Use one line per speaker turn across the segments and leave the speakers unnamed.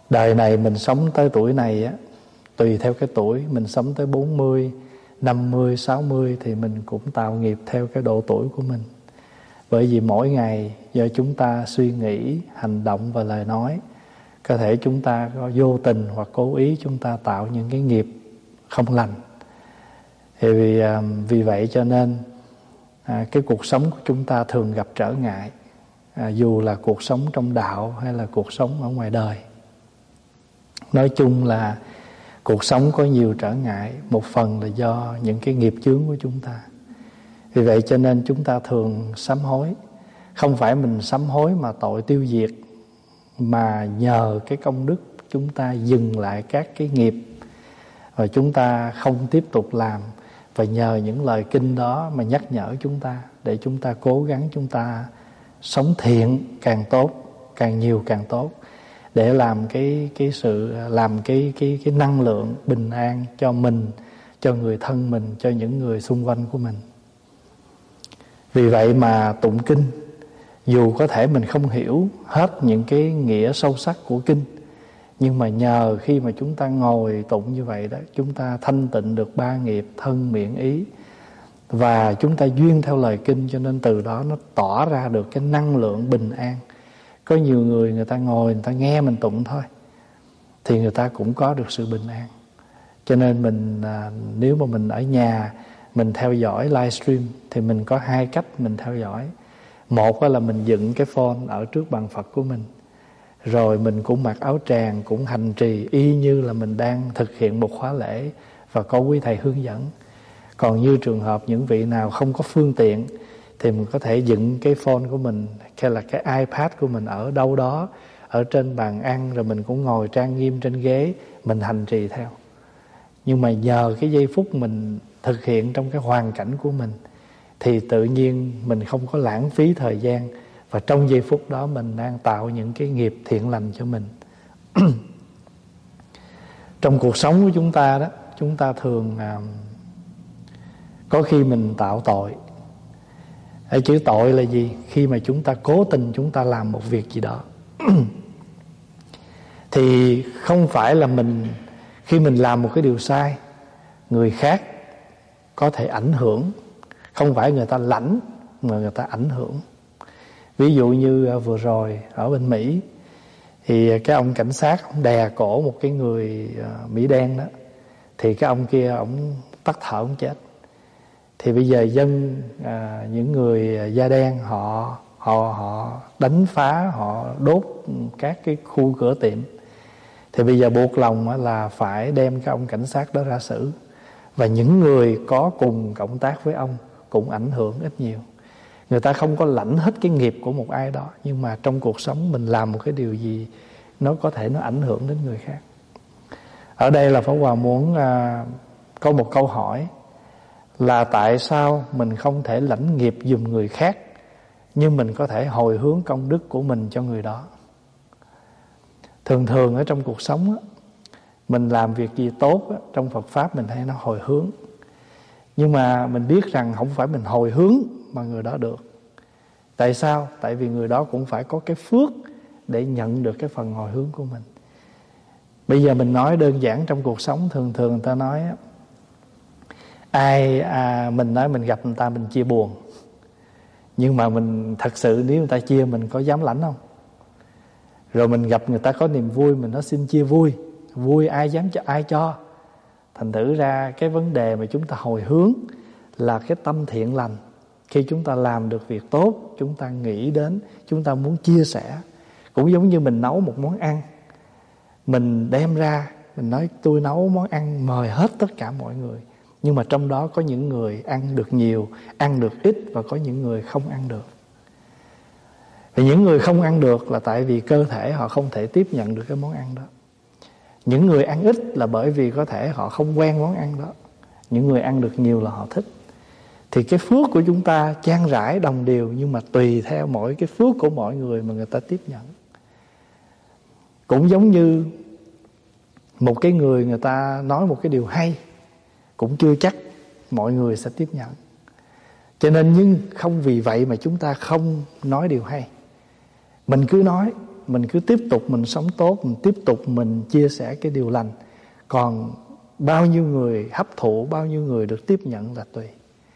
Đời này mình sống tới tuổi này á, tùy theo cái tuổi, mình sống tới 40, 50, 60 thì mình cũng tạo nghiệp theo cái độ tuổi của mình. Bởi vì mỗi ngày do chúng ta suy nghĩ, hành động và lời nói, có thể chúng ta có vô tình hoặc cố ý chúng ta tạo những cái nghiệp không lành. Thì vì vậy cho nên cái cuộc sống của chúng ta thường gặp trở ngại, dù là cuộc sống trong đạo hay là cuộc sống ở ngoài đời. Nói chung là cuộc sống có nhiều trở ngại, một phần là do những cái nghiệp chướng của chúng ta. Vì vậy cho nên chúng ta thường sám hối. Không phải mình sám hối mà tội tiêu diệt, mà nhờ cái công đức chúng ta dừng lại các cái nghiệp và chúng ta không tiếp tục làm. Và nhờ những lời kinh đó mà nhắc nhở chúng ta, để chúng ta cố gắng chúng ta sống thiện càng tốt, càng nhiều càng tốt, để làm cái năng lượng bình an cho mình, cho người thân mình, cho những người xung quanh của mình. Vì vậy mà tụng kinh, dù có thể mình không hiểu hết những cái nghĩa sâu sắc của kinh, nhưng mà nhờ khi mà chúng ta ngồi tụng như vậy đó, chúng ta thanh tịnh được 3 nghiệp thân miệng ý, và chúng ta duyên theo lời kinh, cho nên từ đó nó tỏ ra được cái năng lượng bình an. Có nhiều người, người ta ngồi người ta nghe mình tụng thôi thì người ta cũng có được sự bình an. Cho nên mình nếu mà mình ở nhà mình theo dõi livestream thì mình có 2 cách mình theo dõi. Một là mình dựng cái phone ở trước bàn Phật của mình, rồi mình cũng mặc áo tràng, cũng hành trì y như là mình đang thực hiện một khóa lễ và có quý thầy hướng dẫn. Còn như trường hợp những vị nào không có phương tiện thì mình có thể dựng cái phone của mình hay là cái iPad của mình ở đâu đó ở trên bàn ăn, rồi mình cũng ngồi trang nghiêm trên ghế mình hành trì theo. Nhưng mà nhờ cái giây phút mình thực hiện trong cái hoàn cảnh của mình thì tự nhiên mình không có lãng phí thời gian, và trong giây phút đó mình đang tạo những cái nghiệp thiện lành cho mình. Trong cuộc sống của chúng ta đó, chúng ta thường có khi mình tạo tội. Chữ tội là gì? Khi mà chúng ta cố tình chúng ta làm một việc gì đó thì không phải là khi mình làm một cái điều sai, người khác có thể ảnh hưởng. Không phải người ta lãnh mà người ta ảnh hưởng. Ví dụ như vừa rồi ở bên Mỹ thì cái ông cảnh sát ông đè cổ một cái người Mỹ đen đó, thì cái ông kia ông tắt thở ông chết. Thì bây giờ những người da đen họ đánh phá, họ đốt các cái khu cửa tiệm. Thì bây giờ buộc lòng là phải đem cái ông cảnh sát đó ra xử. Và những người có cùng cộng tác với ông cũng ảnh hưởng ít nhiều. Người ta không có lãnh hết cái nghiệp của một ai đó, nhưng mà trong cuộc sống mình làm một cái điều gì nó có thể nó ảnh hưởng đến người khác. Ở đây là Pháp Hòa muốn có một câu hỏi là tại sao mình không thể lãnh nghiệp giùm người khác, nhưng mình có thể hồi hướng công đức của mình cho người đó. Thường ở trong cuộc sống á, mình làm việc gì tốt á, trong Phật Pháp mình hay nó hồi hướng. Nhưng mà mình biết rằng không phải mình hồi hướng mà người đó được. Tại sao? Tại vì người đó cũng phải có cái phước để nhận được cái phần hồi hướng của mình. Bây giờ mình nói đơn giản trong cuộc sống, thường người ta nói mình nói mình gặp người ta mình chia buồn. Nhưng mà mình thật sự nếu người ta chia mình có dám lãnh không? Rồi mình gặp người ta có niềm vui, mình nói xin chia vui ai dám cho ai cho. Thành thử ra cái vấn đề mà chúng ta hồi hướng là cái tâm thiện lành. Khi chúng ta làm được việc tốt, chúng ta nghĩ đến, chúng ta muốn chia sẻ. Cũng giống như mình nấu một món ăn, mình đem ra, mình nói tôi nấu món ăn mời hết tất cả mọi người. Nhưng mà trong đó có những người ăn được nhiều, ăn được ít, và có những người không ăn được. Và những người không ăn được là tại vì cơ thể họ không thể tiếp nhận được cái món ăn đó. Những người ăn ít là bởi vì có thể họ không quen món ăn đó. Những người ăn được nhiều là họ thích. Thì cái phước của chúng ta chan rãi đồng đều, nhưng mà tùy theo mỗi cái phước của mọi người mà người ta tiếp nhận. Cũng giống như một cái người ta nói một cái điều hay, cũng chưa chắc mọi người sẽ tiếp nhận. Cho nên nhưng không vì vậy mà chúng ta không nói điều hay. Mình cứ nói, mình cứ tiếp tục mình sống tốt, mình tiếp tục mình chia sẻ cái điều lành. Còn bao nhiêu người hấp thụ, bao nhiêu người được tiếp nhận là tùy.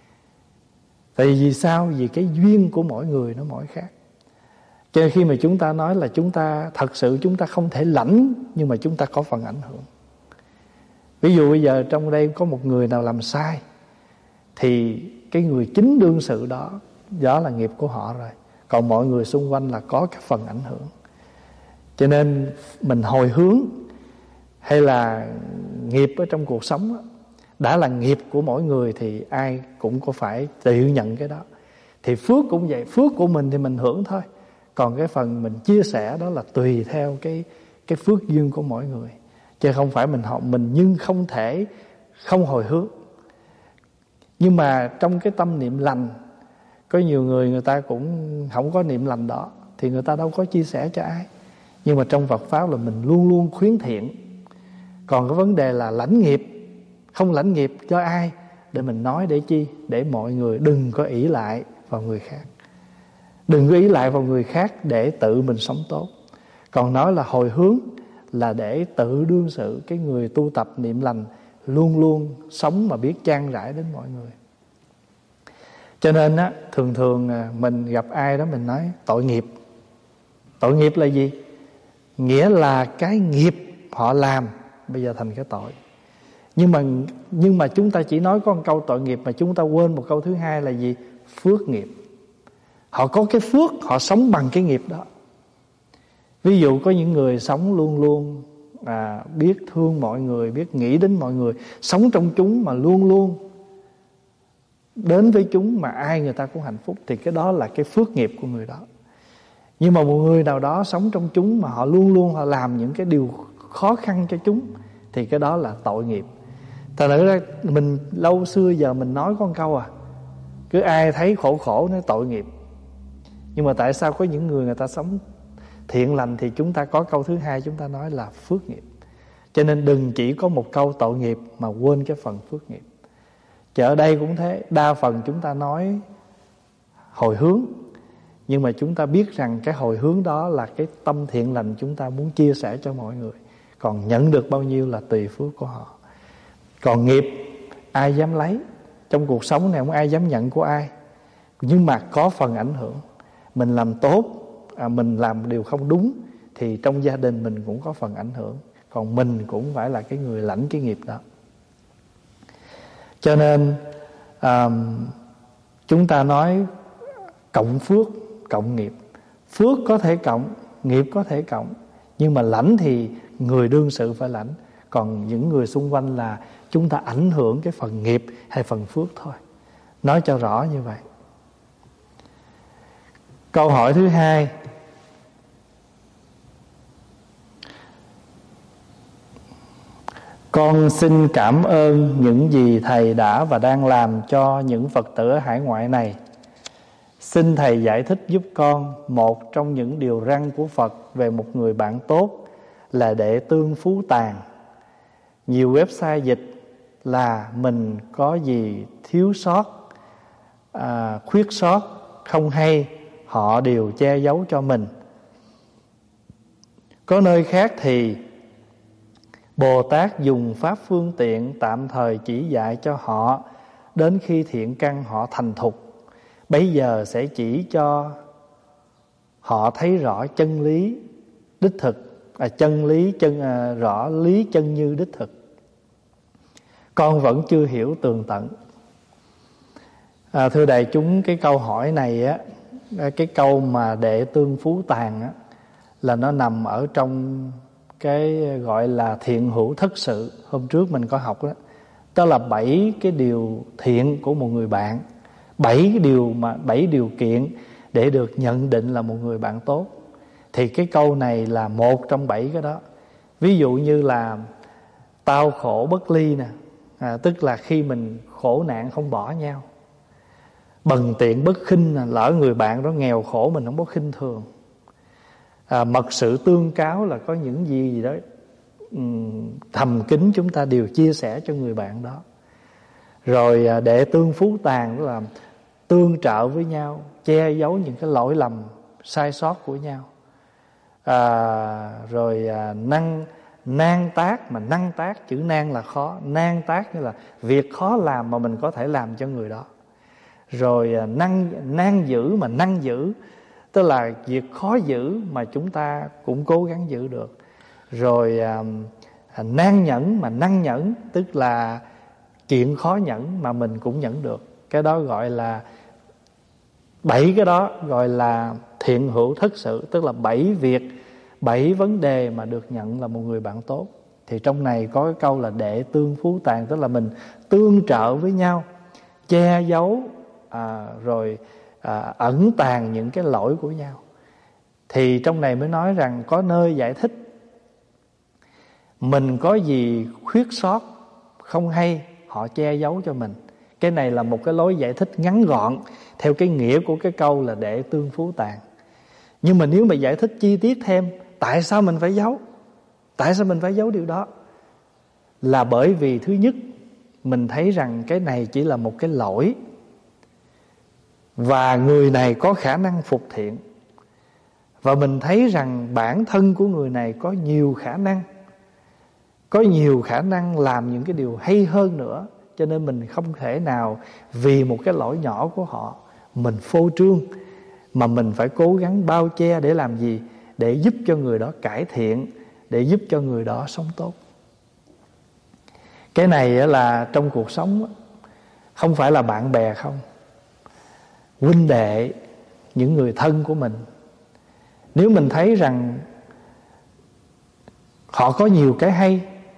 Tại vì sao? Vì cái duyên của mỗi người nó mỗi khác. Cho nên khi mà chúng ta nói là chúng ta thật sự chúng ta không thể lãnh, nhưng mà chúng ta có phần ảnh hưởng. Ví dụ bây giờ trong đây có một người nào làm sai, thì cái người chính đương sự đó là nghiệp của họ rồi. Còn mọi người xung quanh là có cái phần ảnh hưởng. Cho nên mình hồi hướng hay là nghiệp ở trong cuộc sống đó, đã là nghiệp của mỗi người thì ai cũng có phải tự nhận cái đó. Thì phước cũng vậy, phước của mình thì mình hưởng thôi. Còn cái phần mình chia sẻ đó là tùy theo cái phước duyên của mỗi người. Chứ không phải mình nhưng không thể không hồi hướng. Nhưng mà trong cái tâm niệm lành, có nhiều người ta cũng không có niệm lành đó, thì người ta đâu có chia sẻ cho ai. Nhưng mà trong Phật Pháp là mình luôn luôn khuyến thiện. Còn cái vấn đề là lãnh nghiệp, không lãnh nghiệp cho ai, để mình nói để chi? Để mọi người đừng có ỷ lại vào người khác. Đừng có ỷ lại vào người khác để tự mình sống tốt. Còn nói là hồi hướng là để tự đương sự. Cái người tu tập niệm lành luôn luôn sống mà biết chan rãi đến mọi người. Cho nên á, thường thường mình gặp ai đó mình nói tội nghiệp. Tội nghiệp là gì? Nghĩa là cái nghiệp họ làm bây giờ thành cái tội. Nhưng mà chúng ta chỉ nói có một câu tội nghiệp, mà chúng ta quên một câu thứ hai là gì? Phước nghiệp. Họ có cái phước, họ sống bằng cái nghiệp đó. Ví dụ có những người sống luôn luôn biết thương mọi người, biết nghĩ đến mọi người, sống trong chúng mà luôn luôn đến với chúng, mà ai người ta cũng hạnh phúc, thì cái đó là cái phước nghiệp của người đó. Nhưng mà một người nào đó sống trong chúng mà họ luôn luôn họ làm những cái điều khó khăn cho chúng, thì cái đó là tội nghiệp. Thật ra mình lâu xưa giờ mình nói có một câu cứ ai thấy khổ nói tội nghiệp. Nhưng mà tại sao có những người ta sống thiện lành thì chúng ta có câu thứ hai, chúng ta nói là phước nghiệp. Cho nên đừng chỉ có một câu tội nghiệp mà quên cái phần phước nghiệp. Chứ ở đây cũng thế, đa phần chúng ta nói hồi hướng, nhưng mà chúng ta biết rằng cái hồi hướng đó là cái tâm thiện lành chúng ta muốn chia sẻ cho mọi người. Còn nhận được bao nhiêu là tùy phước của họ. Còn nghiệp ai dám lấy? Trong cuộc sống này không ai dám nhận của ai. Nhưng mà có phần ảnh hưởng. Mình làm tốt, mình làm điều không đúng, thì trong gia đình mình cũng có phần ảnh hưởng. Còn mình cũng phải là cái người lãnh cái nghiệp đó. Cho nên chúng ta nói cộng phước, cộng nghiệp. Phước có thể cộng, nghiệp có thể cộng, nhưng mà lãnh thì người đương sự phải lãnh. Còn những người xung quanh là chúng ta ảnh hưởng cái phần nghiệp hay phần phước thôi. Nói cho rõ như vậy. Câu hỏi thứ hai: con xin cảm ơn những gì Thầy đã và đang làm cho những Phật tử ở hải ngoại này. Xin Thầy giải thích giúp con một trong những điều răn của Phật về một người bạn tốt là Đệ Tương Phú Tàn. Nhiều website dịch là mình có gì thiếu sót, khuyết sót, không hay, họ đều che giấu cho mình. Có nơi khác thì Bồ Tát dùng pháp phương tiện tạm thời chỉ dạy cho họ, đến khi thiện căn họ thành thục, bấy giờ sẽ chỉ cho họ thấy rõ chân lý đích thực, rõ lý chân như đích thực. Con vẫn chưa hiểu tường tận. Thưa đại chúng, cái câu hỏi này á, cái câu mà Đệ Tương Phú Tàn á, là nó nằm ở trong cái gọi là thiện hữu thất sự. Hôm trước mình có học đó. Đó là 7 cái điều thiện của một người bạn. 7 điều kiện để được nhận định là một người bạn tốt. Thì cái câu này là một trong 7 cái đó. Ví dụ như là tao khổ bất ly nè, tức là khi mình khổ nạn không bỏ nhau. Bần tiện bất khinh, lỡ người bạn đó nghèo khổ mình không có khinh thường. Mật sự tương cáo là có những gì đó thầm kín chúng ta đều chia sẻ cho người bạn đó. Rồi Đệ Tương Phú Tàn đó là tương trợ với nhau, che giấu những cái lỗi lầm sai sót của nhau. Nan tác, mà năng tác, chữ nan là khó, nan tác như là việc khó làm mà mình có thể làm cho người đó. Rồi nan giữ, mà năng giữ tức là việc khó giữ mà chúng ta cũng cố gắng giữ được. Rồi nan nhẫn, mà năng nhẫn tức là chuyện khó nhẫn mà mình cũng nhẫn được. Cái đó gọi là 7 cái đó gọi là thiện hữu thất sự, tức là 7 việc, 7 vấn đề mà được nhận là một người bạn tốt. Thì trong này có cái câu là đệ tương phú tàn, tức là mình tương trợ với nhau, che giấu ẩn tàng những cái lỗi của nhau. Thì trong này mới nói rằng có nơi giải thích mình có gì khuyết sót không hay, họ che giấu cho mình. Cái này là một cái lối giải thích ngắn gọn theo cái nghĩa của cái câu là đệ tương phú tàn. Nhưng mà nếu mà giải thích chi tiết thêm, tại sao mình phải giấu? Tại sao mình phải giấu điều đó? Là bởi vì thứ nhất, mình thấy rằng cái này chỉ là một cái lỗi, và người này có khả năng phục thiện. Và mình thấy rằng bản thân của người này có nhiều khả năng làm những cái điều hay hơn nữa. Cho nên mình không thể nào vì một cái lỗi nhỏ của họ mình phô trương, mà mình phải cố gắng bao che để làm gì? Để giúp cho người đó cải thiện, để giúp cho người đó sống tốt. Cái này là trong cuộc sống, không phải là bạn bè không, huynh đệ, những người thân của mình. Nếu mình thấy rằng họ có nhiều cái hay,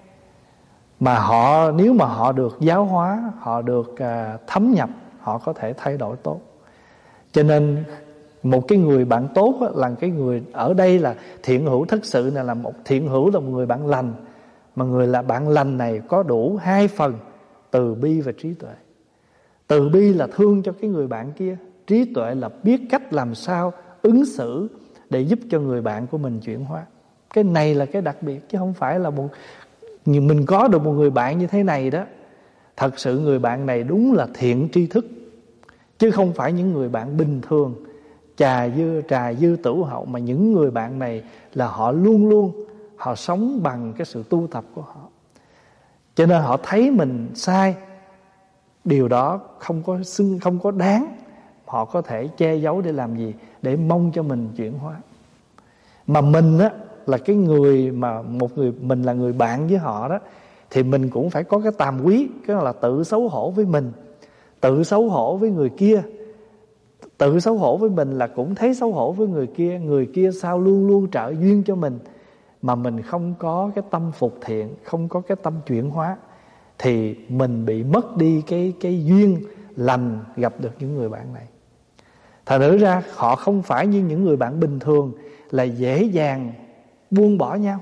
mà nếu mà họ được giáo hóa, họ được thấm nhập, họ có thể thay đổi tốt. Cho nên một cái người bạn tốt là cái người, ở đây là thiện hữu thất sự này, là một thiện hữu, là một người bạn lành. Mà người là bạn lành này có đủ 2 phần, từ bi và trí tuệ. Từ bi là thương cho cái người bạn kia, trí tuệ là biết cách làm sao ứng xử để giúp cho người bạn của mình chuyển hóa. Cái này là cái đặc biệt, chứ không phải là mình có được một người bạn như thế này đó. Thật sự người bạn này đúng là thiện tri thức, chứ không phải những người bạn bình thường trà dư tửu hậu. Mà những người bạn này là họ luôn luôn họ sống bằng cái sự tu tập của họ. Cho nên họ thấy mình sai, điều đó không có đáng, họ có thể che giấu để làm gì? Để mong cho mình chuyển hóa. Mà mình á, là cái người mà mình là người bạn với họ đó, thì mình cũng phải có cái tàm quý, cái là tự xấu hổ với mình, tự xấu hổ với người kia. Tự xấu hổ với mình là cũng thấy xấu hổ với người kia. Người kia sao luôn luôn trợ duyên cho mình, mà mình không có cái tâm phục thiện, không có cái tâm chuyển hóa, thì mình bị mất đi cái duyên lành gặp được những người bạn này. Thật thử ra họ không phải như những người bạn bình thường là dễ dàng buông bỏ nhau.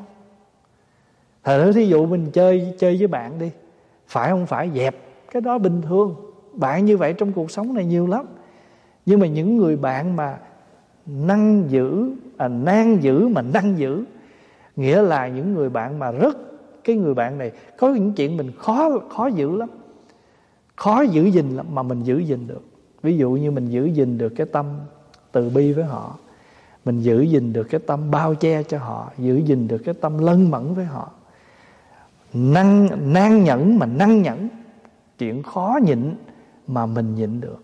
Thật thí dụ mình chơi với bạn đi, phải không phải dẹp, cái đó bình thường. Bạn như vậy trong cuộc sống này nhiều lắm. Nhưng mà những người bạn mà nan giữ mà năng giữ, nghĩa là những người bạn mà cái người bạn này có những chuyện mình khó giữ lắm, khó giữ gìn lắm, mà mình giữ gìn được. Ví dụ như mình giữ gìn được cái tâm từ bi với họ, mình giữ gìn được cái tâm bao che cho họ, giữ gìn được cái tâm lân mẫn với họ. Nan nhẫn mà năng nhẫn, chuyện khó nhịn mà mình nhịn được.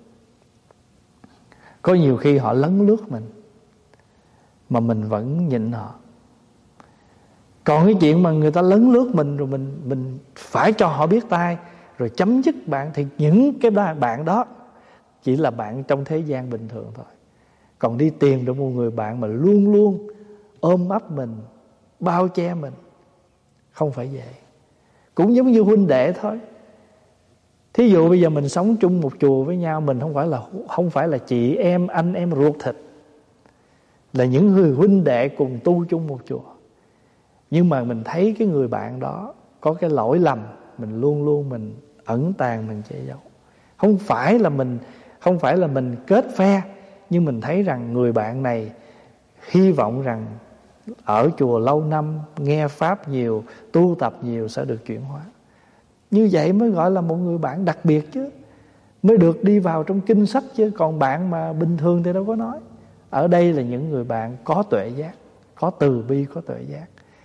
Có nhiều khi họ lấn lướt mình mà mình vẫn nhịn họ. Còn cái chuyện mà người ta lấn lướt mình rồi mình phải cho họ biết tay rồi chấm dứt bạn, thì những cái bạn đó chỉ là bạn trong thế gian bình thường thôi. Còn đi tìm được một người bạn mà luôn luôn ôm ấp mình, bao che mình, không phải vậy. Cũng giống như huynh đệ thôi. Thí dụ bây giờ mình sống chung một chùa với nhau, mình không phải là chị em, anh em ruột thịt, là những người huynh đệ cùng tu chung một chùa. Nhưng mà mình thấy cái người bạn đó có cái lỗi lầm, mình luôn luôn mình ẩn tàng, mình che giấu. Không phải là mình kết phe, nhưng mình thấy rằng người bạn này hy vọng rằng ở chùa lâu năm, nghe pháp nhiều, tu tập nhiều sẽ được chuyển hóa. Như vậy mới gọi là một người bạn đặc biệt chứ, mới được đi vào trong kinh sách chứ. Còn bạn mà bình thường thì đâu có nói. Ở đây là những người bạn có tuệ giác, có từ bi, có tuệ giác.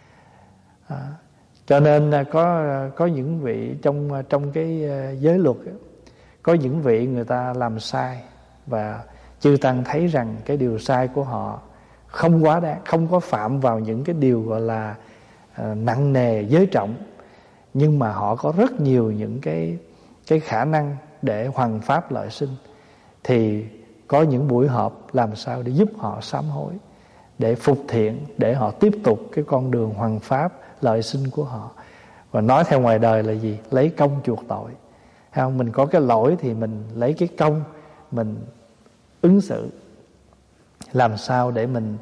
Cho nên có những vị trong cái giới luật, có những vị người ta làm sai, và chư tăng thấy rằng cái điều sai của họ không quá đáng, không có phạm vào những cái điều gọi là nặng nề giới trọng, nhưng mà họ có rất nhiều những cái khả năng để hoằng pháp lợi sinh. Thì có những buổi họp làm sao để giúp họ sám hối, để phục thiện, để họ tiếp tục cái con đường hoằng pháp lợi sinh của họ. Và nói theo ngoài đời là gì? Lấy công chuộc tội. Thấy không? Mình có cái lỗi thì mình lấy cái công mình ứng xử, làm sao để mình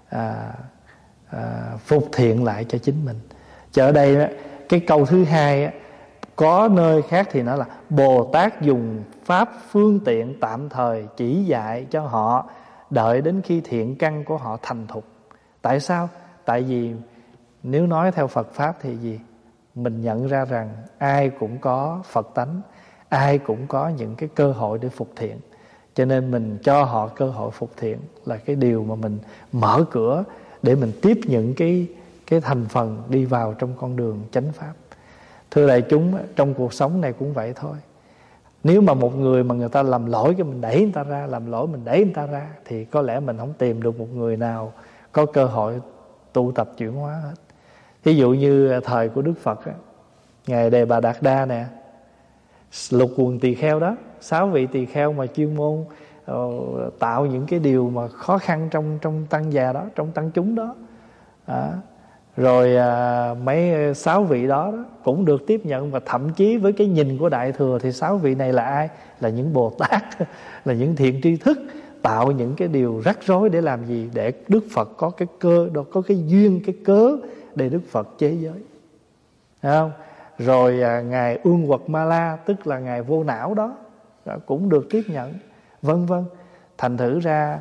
phục thiện lại cho chính mình. Cho ở đây cái câu thứ hai, có nơi khác thì nói là Bồ Tát dùng pháp phương tiện tạm thời chỉ dạy cho họ, đợi đến khi thiện căn của họ thành thục. Tại sao? Tại vì nếu nói theo Phật Pháp thì gì? Mình nhận ra rằng ai cũng có Phật tánh, ai cũng có những cái cơ hội để phục thiện. Cho nên mình cho họ cơ hội phục thiện là cái điều mà mình mở cửa để mình tiếp những cái thành phần đi vào trong con đường chánh pháp. Thưa đại chúng, trong cuộc sống này cũng vậy thôi. Nếu mà một người mà người ta làm lỗi cái mình đẩy người ta ra, làm lỗi mình đẩy người ta ra, thì có lẽ mình không tìm được một người nào có cơ hội tu tập chuyển hóa hết. Ví dụ như thời của Đức Phật, Ngài Đề Bà Đạt Đa nè, lục quần tỳ kheo đó, 6 vị tỳ kheo mà chuyên môn tạo những cái điều mà khó khăn trong tăng già đó, trong tăng chúng đó. Rồi mấy 6 vị đó cũng được tiếp nhận, và thậm chí với cái nhìn của Đại Thừa thì 6 vị này là ai? Là những Bồ Tát, là những thiện tri thức, tạo những cái điều rắc rối để làm gì? Để Đức Phật có cái cơ, có cái duyên, cái cớ để Đức Phật chế giới. Thấy không? Rồi Ngài Ương Quật Ma La, tức là Ngài Vô Não đó, cũng được tiếp nhận, vân vân. Thành thử ra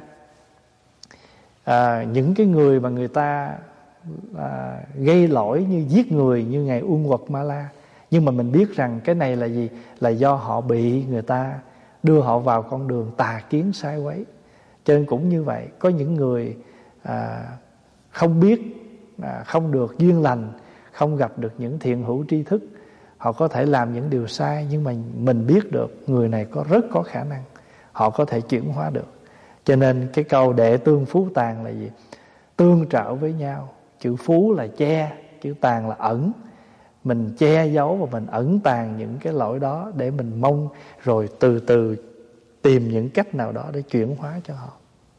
những cái người mà người ta gây lỗi như giết người như Ngài Ương Quật Ma La, nhưng mà mình biết rằng cái này là gì? Là do họ bị người ta đưa họ vào con đường tà kiến sai quấy. Cho nên cũng như vậy, có những người không biết, không được duyên lành, không gặp được những thiện hữu tri thức, họ có thể làm những điều sai, nhưng mà mình biết được người này rất có khả năng, họ có thể chuyển hóa được. Cho nên cái câu đệ tương phú tàn là gì? Tương trợ với nhau. Chữ phú là che, chữ tàn là ẩn. Mình che giấu và mình ẩn tàng những cái lỗi đó để mình mong rồi từ từ tìm những cách nào đó để chuyển hóa cho họ.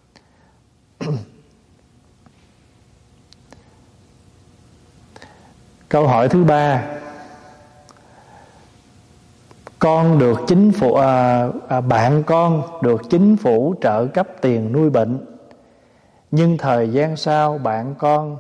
Câu hỏi thứ 3. Con được chính phủ bạn con được chính phủ trợ cấp tiền nuôi bệnh, nhưng thời gian sau bạn con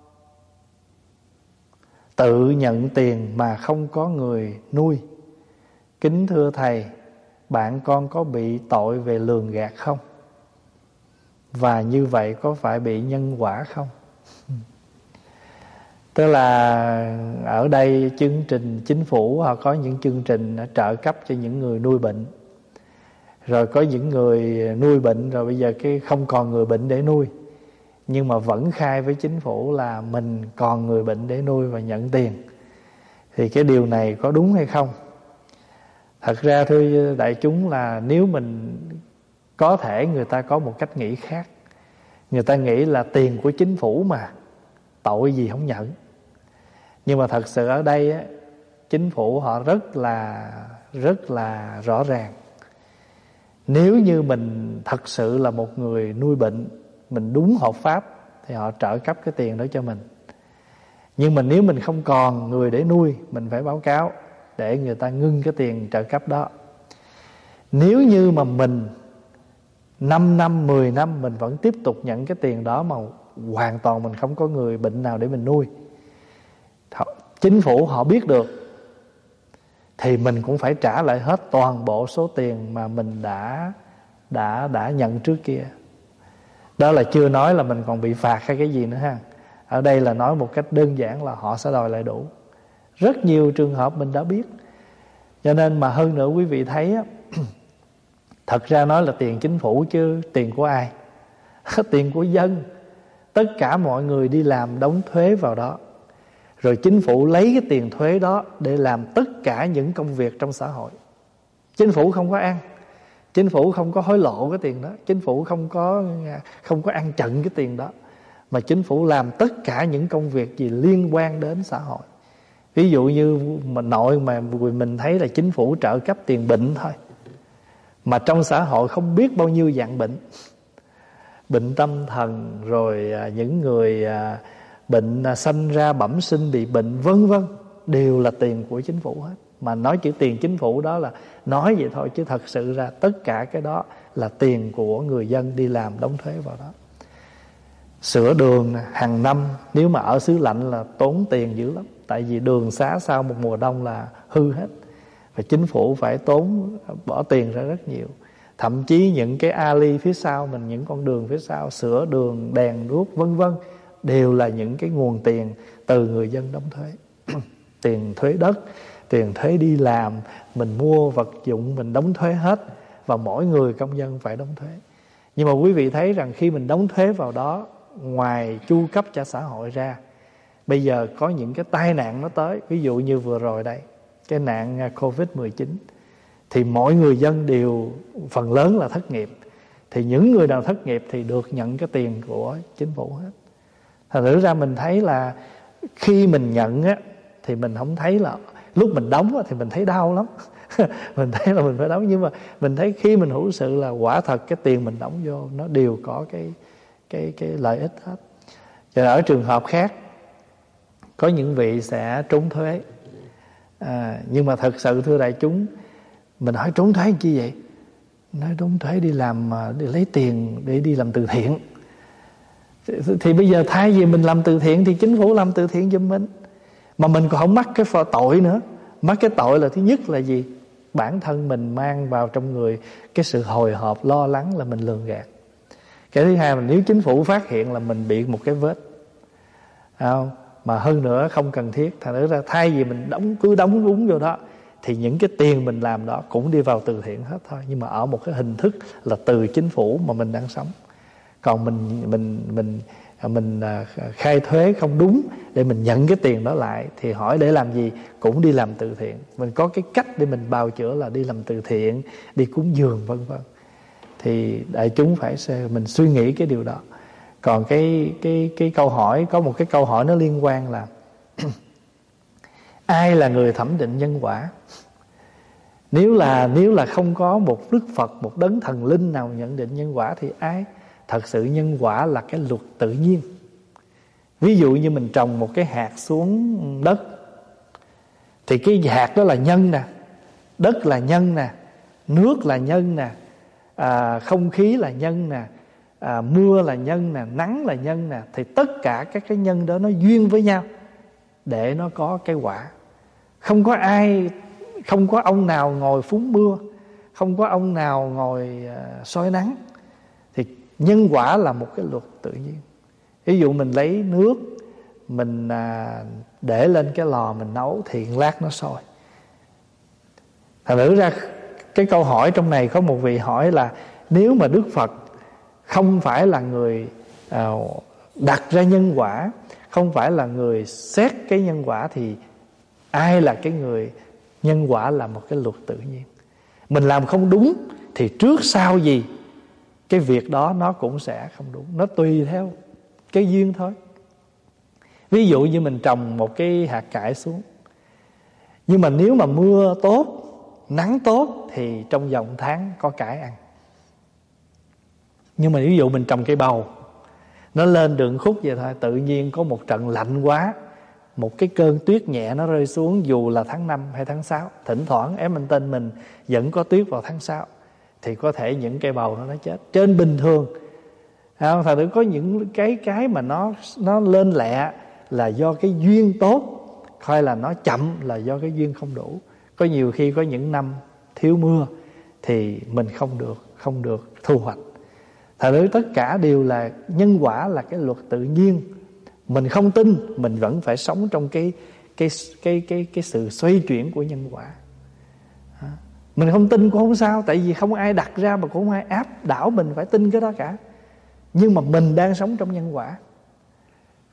tự nhận tiền mà không có người nuôi. Kính thưa thầy, bạn con có bị tội về lường gạt không? Và như vậy có phải bị nhân quả không? Tức là ở đây chương trình chính phủ họ có những chương trình trợ cấp cho những người nuôi bệnh. Rồi có những người nuôi bệnh rồi bây giờ cái không còn người bệnh để nuôi, nhưng mà vẫn khai với chính phủ là mình còn người bệnh để nuôi và nhận tiền. Thì cái điều này có đúng hay không? Thật ra thưa đại chúng là nếu mình có thể người ta có một cách nghĩ khác. Người ta nghĩ là tiền của chính phủ mà, tội gì không nhận. Nhưng mà thật sự ở đây á, chính phủ họ rất là rõ ràng. Nếu như mình thật sự là một người nuôi bệnh, mình đúng hợp pháp thì họ trợ cấp cái tiền đó cho mình. Nhưng mà nếu mình không còn người để nuôi, mình phải báo cáo để người ta ngưng cái tiền trợ cấp đó. Nếu như mà mình 5 năm, 10 năm mình vẫn tiếp tục nhận cái tiền đó mà hoàn toàn mình không có người bệnh nào để mình nuôi, chính phủ họ biết được thì mình cũng phải trả lại hết toàn bộ số tiền mà mình đã nhận trước kia. Đó là chưa nói là mình còn bị phạt hay cái gì nữa ha. Ở đây là nói một cách đơn giản là họ sẽ đòi lại đủ. Rất nhiều trường hợp mình đã biết. Cho nên mà hơn nữa quý vị thấy á, thật ra nói là tiền chính phủ chứ tiền của ai? Tiền của dân. tất cả mọi người đi làm đóng thuế vào đó, rồi chính phủ lấy cái tiền thuế đó để làm tất cả những công việc trong xã hội. Chính phủ không có ăn, chính phủ không có hối lộ cái tiền đó, chính phủ không có ăn chặn cái tiền đó, mà chính phủ làm tất cả những công việc gì liên quan đến xã hội. Ví dụ như nội mà mình thấy là chính phủ trợ cấp tiền bệnh thôi, mà trong xã hội không biết bao nhiêu dạng bệnh, bệnh tâm thần, rồi những người bệnh sanh ra bẩm sinh bị bệnh vân vân, đều là tiền của chính phủ hết. Mà nói chữ tiền chính phủ đó là nói vậy thôi, chứ thật sự ra tất cả cái đó là tiền của người dân đi làm đóng thuế vào đó. Sửa đường hàng năm, nếu mà ở xứ lạnh là tốn tiền dữ lắm, tại vì đường xá sau một mùa đông là hư hết, và chính phủ phải bỏ tiền ra rất nhiều. Thậm chí những cái alley phía sau mình, những con đường phía sau, sửa đường, đèn đuốc vân vân, đều là những cái nguồn tiền từ người dân đóng thuế. Tiền thuế đất, tiền thuế đi làm, mình mua vật dụng mình đóng thuế hết, và mỗi người công dân phải đóng thuế. Nhưng mà quý vị thấy rằng khi mình đóng thuế vào đó, ngoài chu cấp cho xã hội ra, bây giờ có những cái tai nạn nó tới. Ví dụ như vừa rồi đây, cái nạn Covid-19, thì mọi người dân đều phần lớn là thất nghiệp. Thì những người nào thất nghiệp thì được nhận cái tiền của chính phủ hết. Thành thử ra mình thấy là khi mình nhận á, thì mình không thấy là lúc mình đóng á, thì mình thấy đau lắm. Mình thấy là mình phải đóng, nhưng mà mình thấy khi mình hữu sự là quả thật cái tiền mình đóng vô nó đều có cái lợi ích hết. Và ở trường hợp khác, có những vị sẽ trốn thuế. Nhưng mà thật sự thưa đại chúng, mình hỏi trốn thuế chi vậy? Nói trốn thuế đi làm, để lấy tiền để đi làm từ thiện. Thì bây giờ thay vì mình làm từ thiện thì chính phủ làm từ thiện giùm mình, mà mình còn không mắc cái tội nữa. Mắc cái tội là thứ nhất là gì? Bản thân mình mang vào trong người cái sự hồi hộp, lo lắng là mình lường gạt. Cái thứ hai là nếu chính phủ phát hiện là mình bị một cái vết, mà hơn nữa không cần thiết. Thành ra thay vì mình cứ đóng đúng vô đó, thì những cái tiền mình làm đó cũng đi vào từ thiện hết thôi, nhưng mà ở một cái hình thức là từ chính phủ mà mình đang sống. Còn mình khai thuế không đúng để mình nhận cái tiền đó lại, thì hỏi để làm gì? Cũng đi làm từ thiện. Mình có cái cách để mình bào chữa là đi làm từ thiện, đi cúng dường vân vân. Thì đại chúng phải mình suy nghĩ cái điều đó. Còn cái câu hỏi, có một cái câu hỏi nó liên quan là ai là người thẩm định nhân quả? Nếu là không có một Đức Phật, một đấng thần linh nào nhận định nhân quả thì ai? Thật sự nhân quả là cái luật tự nhiên. Ví dụ như mình trồng một cái hạt xuống đất, thì cái hạt đó là nhân nè, đất là nhân nè, nước là nhân nè, không khí là nhân nè, mưa là nhân nè, nắng là nhân nè. Thì tất cả các cái nhân đó nó duyên với nhau để nó có cái quả. Không có ông nào ngồi phúng mưa, không có ông nào ngồi soi nắng. Thì nhân quả là một cái luật tự nhiên. Ví dụ mình lấy nước, mình để lên cái lò mình nấu thì lát nó sôi. Thành thử ra cái câu hỏi trong này có một vị hỏi là nếu mà Đức Phật không phải là người đặt ra nhân quả, không phải là người xét cái nhân quả, thì ai là cái người? Nhân quả là một cái luật tự nhiên. Mình làm không đúng thì trước sau gì cái việc đó nó cũng sẽ không đúng. Nó tùy theo cái duyên thôi. Ví dụ như mình trồng một cái hạt cải xuống, nhưng mà nếu mà mưa tốt, nắng tốt thì trong vòng tháng có cải ăn. Nhưng mà ví dụ mình trồng cây bầu, nó lên đường khúc vậy thôi, tự nhiên có một trận lạnh quá, một cái cơn tuyết nhẹ nó rơi xuống, dù là tháng 5 hay tháng 6, thỉnh thoảng Edmonton mình vẫn có tuyết vào tháng 6, thì có thể những cây bầu nó chết. Trên bình thường, thật sự có những cái mà nó lên lẹ là do cái duyên tốt, hay là nó chậm là do cái duyên không đủ. Có nhiều khi có những năm thiếu mưa thì mình không được thu hoạch. Thật sự tất cả đều là nhân quả, là cái luật tự nhiên. Mình không tin, mình vẫn phải sống trong cái sự xoay chuyển của nhân quả. Mình không tin cũng không sao, tại vì không ai đặt ra mà cũng không ai áp đảo mình phải tin cái đó cả. Nhưng mà mình đang sống trong nhân quả,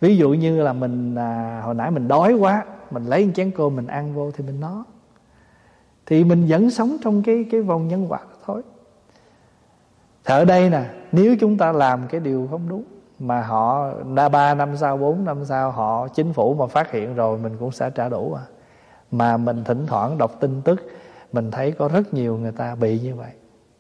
Ví dụ như là mình hồi nãy mình đói quá, mình lấy một chén cơm mình ăn vô thì mình nó, thì mình vẫn sống trong cái vòng nhân quả đó thôi. Thì ở đây nè, nếu chúng ta làm cái điều không đúng, mà họ 3 năm sau, 4 năm sau họ chính phủ mà phát hiện rồi, mình cũng sẽ trả đũa. Mà mình thỉnh thoảng đọc tin tức, mình thấy có rất nhiều người ta bị như vậy.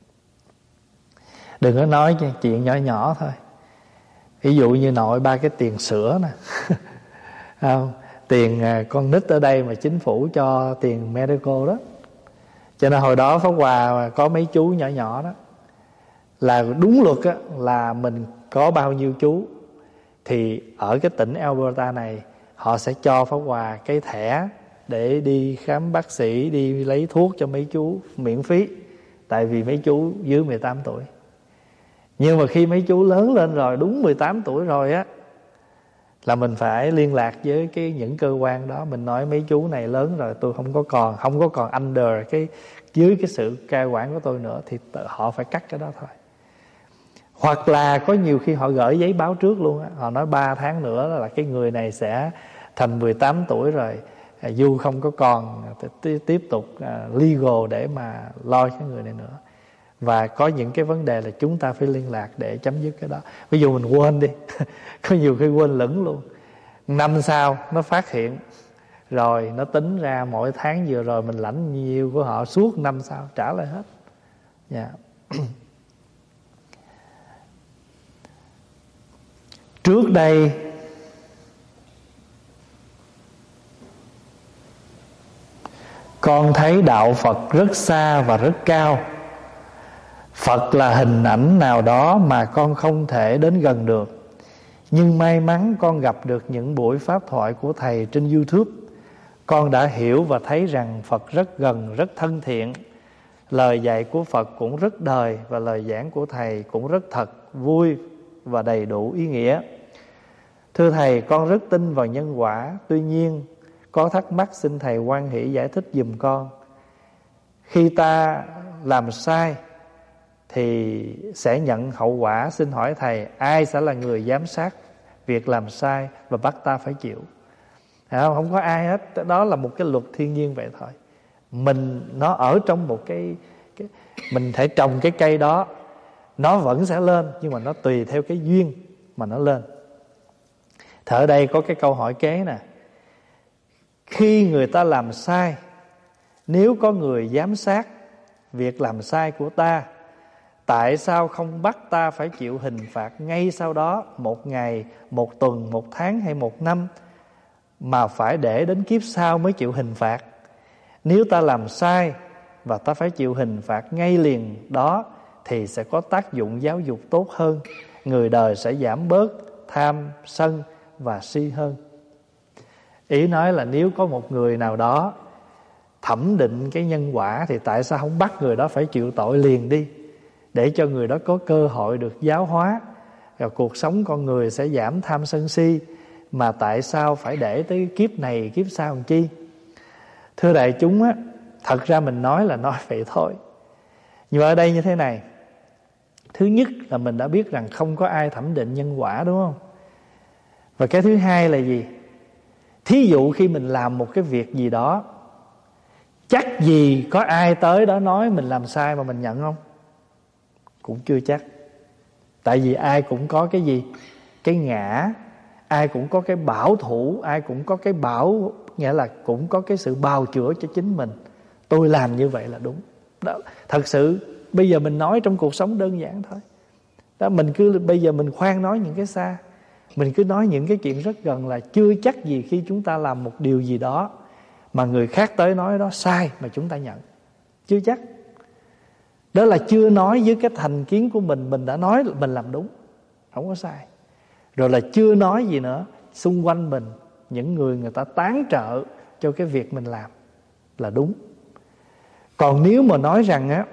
Đừng có nói chuyện nhỏ nhỏ thôi. Ví dụ như nội 3 cái tiền sữa nè không? Tiền con nít ở đây mà chính phủ cho tiền medical đó. Cho nên hồi đó Pháp Hòa có mấy chú nhỏ nhỏ đó, là đúng luật á, là mình có bao nhiêu chú thì ở cái tỉnh Alberta này họ sẽ cho Pháp Hòa cái thẻ để đi khám bác sĩ, đi lấy thuốc cho mấy chú miễn phí. Tại vì mấy chú dưới 18 tuổi. Nhưng mà khi mấy chú lớn lên rồi, đúng 18 tuổi rồi á, là mình phải liên lạc với những cơ quan đó. Mình nói mấy chú này lớn rồi, tôi không có còn under dưới cái sự cai quản của tôi nữa, thì họ phải cắt cái đó thôi. Hoặc là có nhiều khi họ gửi giấy báo trước luôn á, họ nói 3 tháng nữa là cái người này sẽ thành 18 tuổi rồi, dù không có còn tiếp tục legal để mà lo cái người này nữa. Và có những cái vấn đề là chúng ta phải liên lạc để chấm dứt cái đó. Ví dụ mình quên đi có nhiều khi quên lửng luôn, năm sau nó phát hiện rồi, nó tính ra mỗi tháng vừa rồi mình lãnh nhiều của họ, suốt năm sau trả lại hết. Yeah. Trước đây con thấy đạo Phật rất xa và rất cao. Phật là hình ảnh nào đó mà con không thể đến gần được. Nhưng may mắn con gặp được những buổi pháp thoại của Thầy trên YouTube. Con đã hiểu và thấy rằng Phật rất gần, rất thân thiện. Lời dạy của Phật cũng rất đời, và lời giảng của Thầy cũng rất thật, vui và đầy đủ ý nghĩa. Thưa Thầy, con rất tin vào nhân quả. Tuy nhiên có thắc mắc xin Thầy hoan hỷ giải thích giùm con. Khi ta làm sai thì sẽ nhận hậu quả. Xin hỏi Thầy, ai sẽ là người giám sát việc làm sai và bắt ta phải chịu? Không có ai hết. Đó là một cái luật thiên nhiên vậy thôi. Nó ở trong một cái mình thể trồng cái cây đó, nó vẫn sẽ lên, nhưng mà nó tùy theo cái duyên mà nó lên. Thì ở đây có cái câu hỏi kế nè. Khi người ta làm sai, nếu có người giám sát việc làm sai của ta, tại sao không bắt ta phải chịu hình phạt ngay sau đó, 1 ngày, 1 tuần, 1 tháng hay 1 năm, mà phải để đến kiếp sau mới chịu hình phạt? Nếu ta làm sai và ta phải chịu hình phạt ngay liền đó, thì sẽ có tác dụng giáo dục tốt hơn. Người đời sẽ giảm bớt tham, sân và si hơn. Ý nói là nếu có một người nào đó thẩm định cái nhân quả, thì tại sao không bắt người đó phải chịu tội liền đi, để cho người đó có cơ hội được giáo hóa, rồi cuộc sống con người sẽ giảm tham sân si. Mà tại sao phải để tới kiếp này kiếp sau làm chi? Thưa đại chúng á, thật ra mình nói là nói vậy thôi. Nhưng mà ở đây như thế này. Thứ nhất là mình đã biết rằng không có ai thẩm định nhân quả, đúng không? Và cái thứ hai là gì? Thí dụ khi mình làm một cái việc gì đó, chắc gì có ai tới đó nói mình làm sai mà mình nhận không? Cũng chưa chắc. Tại vì ai cũng có cái gì? Cái ngã. Ai cũng có cái bảo thủ. Ai cũng có cái bảo, nghĩa là cũng có cái sự bào chữa cho chính mình. Tôi làm như vậy là đúng đó. Thật sự bây giờ mình nói trong cuộc sống đơn giản thôi đó. Bây giờ mình khoan nói những cái xa, mình cứ nói những cái chuyện rất gần. Là chưa chắc gì khi chúng ta làm một điều gì đó mà người khác tới nói đó sai mà chúng ta nhận. Chưa chắc. Đó là chưa nói với cái thành kiến của mình đã nói mình làm đúng, không có sai. Rồi là chưa nói gì nữa, xung quanh mình những người ta tán trợ cho cái việc mình làm là đúng. Còn nếu mà nói rằng á,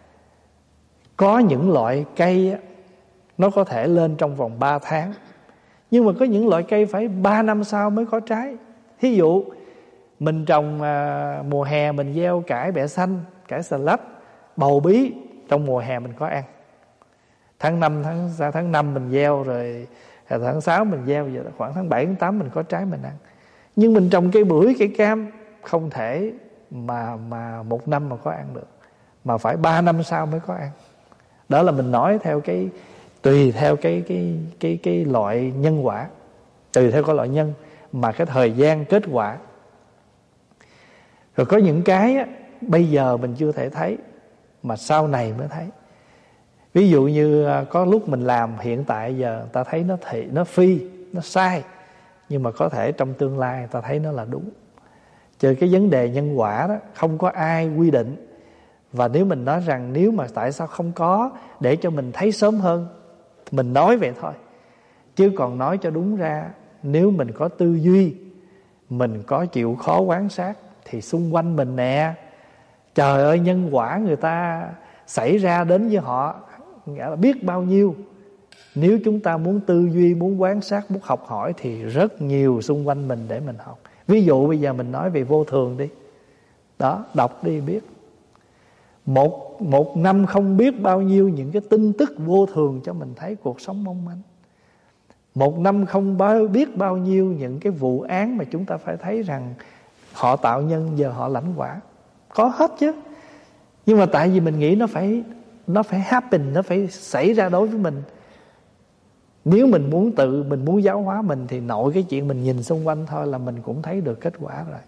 có những loại cây á, nó có thể lên trong vòng 3 tháng, nhưng mà có những loại cây phải 3 năm sau mới có trái. Thí dụ mình trồng mùa hè mình gieo cải bẹ xanh, cải xà lách, bầu bí, trong mùa hè mình có ăn. Tháng 5 mình gieo rồi tháng 6 mình gieo vậy đó, khoảng tháng 7, tháng 8 mình có trái mình ăn. Nhưng mình trồng cây bưởi, cây cam không thể mà 1 năm mà có ăn được, mà phải 3 năm sau mới có ăn. Đó là mình nói theo tùy theo cái loại nhân quả, tùy theo cái loại nhân mà cái thời gian kết quả. Rồi có những cái á, bây giờ mình chưa thể thấy mà sau này mới thấy. Ví dụ như có lúc mình làm hiện tại giờ ta thấy nó phi, nó sai, nhưng mà có thể trong tương lai ta thấy nó là đúng. Cho cái vấn đề nhân quả đó không có ai quy định. Và nếu mình nói rằng nếu mà tại sao không có để cho mình thấy sớm hơn, mình nói vậy thôi. Chứ còn nói cho đúng ra, nếu mình có tư duy, mình có chịu khó quan sát, thì xung quanh mình nè, trời ơi, nhân quả người ta xảy ra đến với họ nghĩa là biết bao nhiêu. Nếu chúng ta muốn tư duy, muốn quan sát, muốn học hỏi thì rất nhiều xung quanh mình để mình học. Ví dụ bây giờ mình nói về vô thường đi. Đó, đọc đi biết. Một năm không biết bao nhiêu những cái tin tức vô thường cho mình thấy cuộc sống mong manh. Một năm không biết bao nhiêu những cái vụ án mà chúng ta phải thấy rằng họ tạo nhân, giờ họ lãnh quả. Có hết chứ. Nhưng mà tại vì mình nghĩ nó phải happen, nó phải xảy ra đối với mình. Nếu mình muốn giáo hóa mình thì nội cái chuyện mình nhìn xung quanh thôi là mình cũng thấy được kết quả rồi.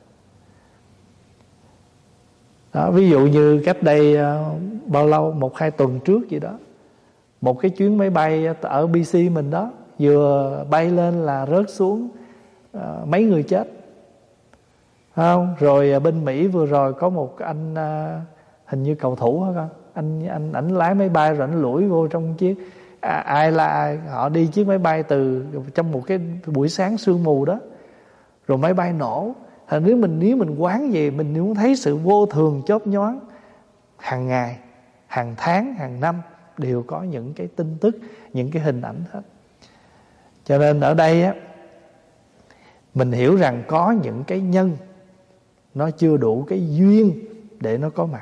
Đó, ví dụ như cách đây bao lâu, 1-2 tuần trước gì đó, một cái chuyến máy bay ở BC mình đó, vừa bay lên là rớt xuống, mấy người chết, không? Rồi bên Mỹ vừa rồi có một anh hình như cầu thủ hả con, ảnh lái máy bay rồi ảnh lủi vô trong chiếc ai là họ đi chiếc máy bay từ trong một cái buổi sáng sương mù đó, rồi máy bay nổ. Thành nếu mình quán về, mình muốn thấy sự vô thường chớp nhoáng, hàng ngày, hàng tháng, hàng năm đều có những cái tin tức, những cái hình ảnh hết. Cho nên ở đây á, mình hiểu rằng có những cái nhân nó chưa đủ cái duyên để nó có mặt.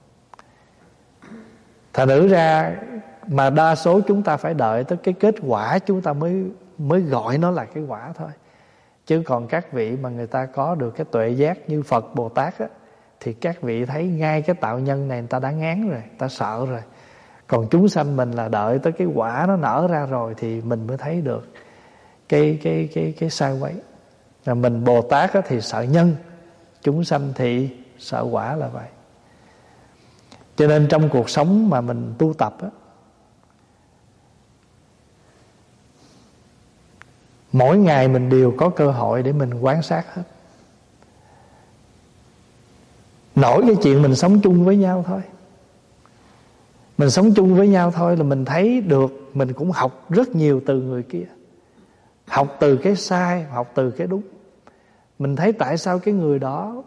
Thành thử ra mà đa số chúng ta phải đợi tới cái kết quả chúng ta mới gọi nó là cái quả thôi. Chứ còn các vị mà người ta có được cái tuệ giác như Phật Bồ Tát á, thì các vị thấy ngay cái tạo nhân này người ta đã ngán rồi, ta sợ rồi. Còn chúng sanh mình là đợi tới cái quả nó nở ra rồi thì mình mới thấy được cái sai quấy. Rồi mình Bồ Tát á thì sợ nhân, chúng sanh thì sợ quả là vậy. Cho nên trong cuộc sống mà mình tu tập á, mỗi ngày mình đều có cơ hội để mình quan sát hết. Nổi cái chuyện mình sống chung với nhau thôi. Mình sống chung với nhau thôi là mình thấy được, mình cũng học rất nhiều từ người kia. Học từ cái sai, học từ cái đúng. Mình thấy tại sao cái người đó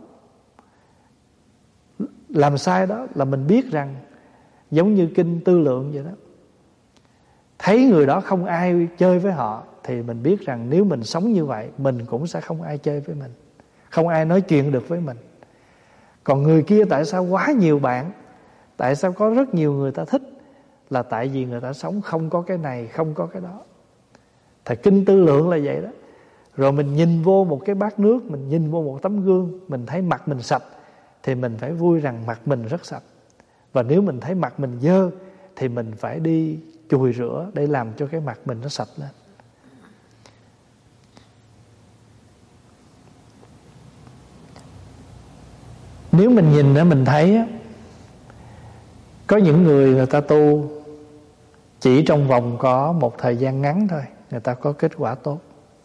làm sai đó, là mình biết rằng giống như kinh Tư Lượng vậy đó. Thấy người đó không ai chơi với họ thì mình biết rằng nếu mình sống như vậy, mình cũng sẽ không ai chơi với mình, không ai nói chuyện được với mình. Còn người kia tại sao quá nhiều bạn, tại sao có rất nhiều người ta thích, là tại vì người ta sống không có cái này, không có cái đó. Thì kinh Tư Lượng là vậy đó. Rồi mình nhìn vô một cái bát nước, mình nhìn vô một tấm gương, mình thấy mặt mình sạch thì mình phải vui rằng mặt mình rất sạch. Và nếu mình thấy mặt mình dơ thì mình phải đi chùi rửa để làm cho cái mặt mình nó sạch lên. Nếu mình nhìn đó, mình thấy có những người ta tu chỉ trong vòng có một thời gian ngắn thôi, người ta có kết quả tốt.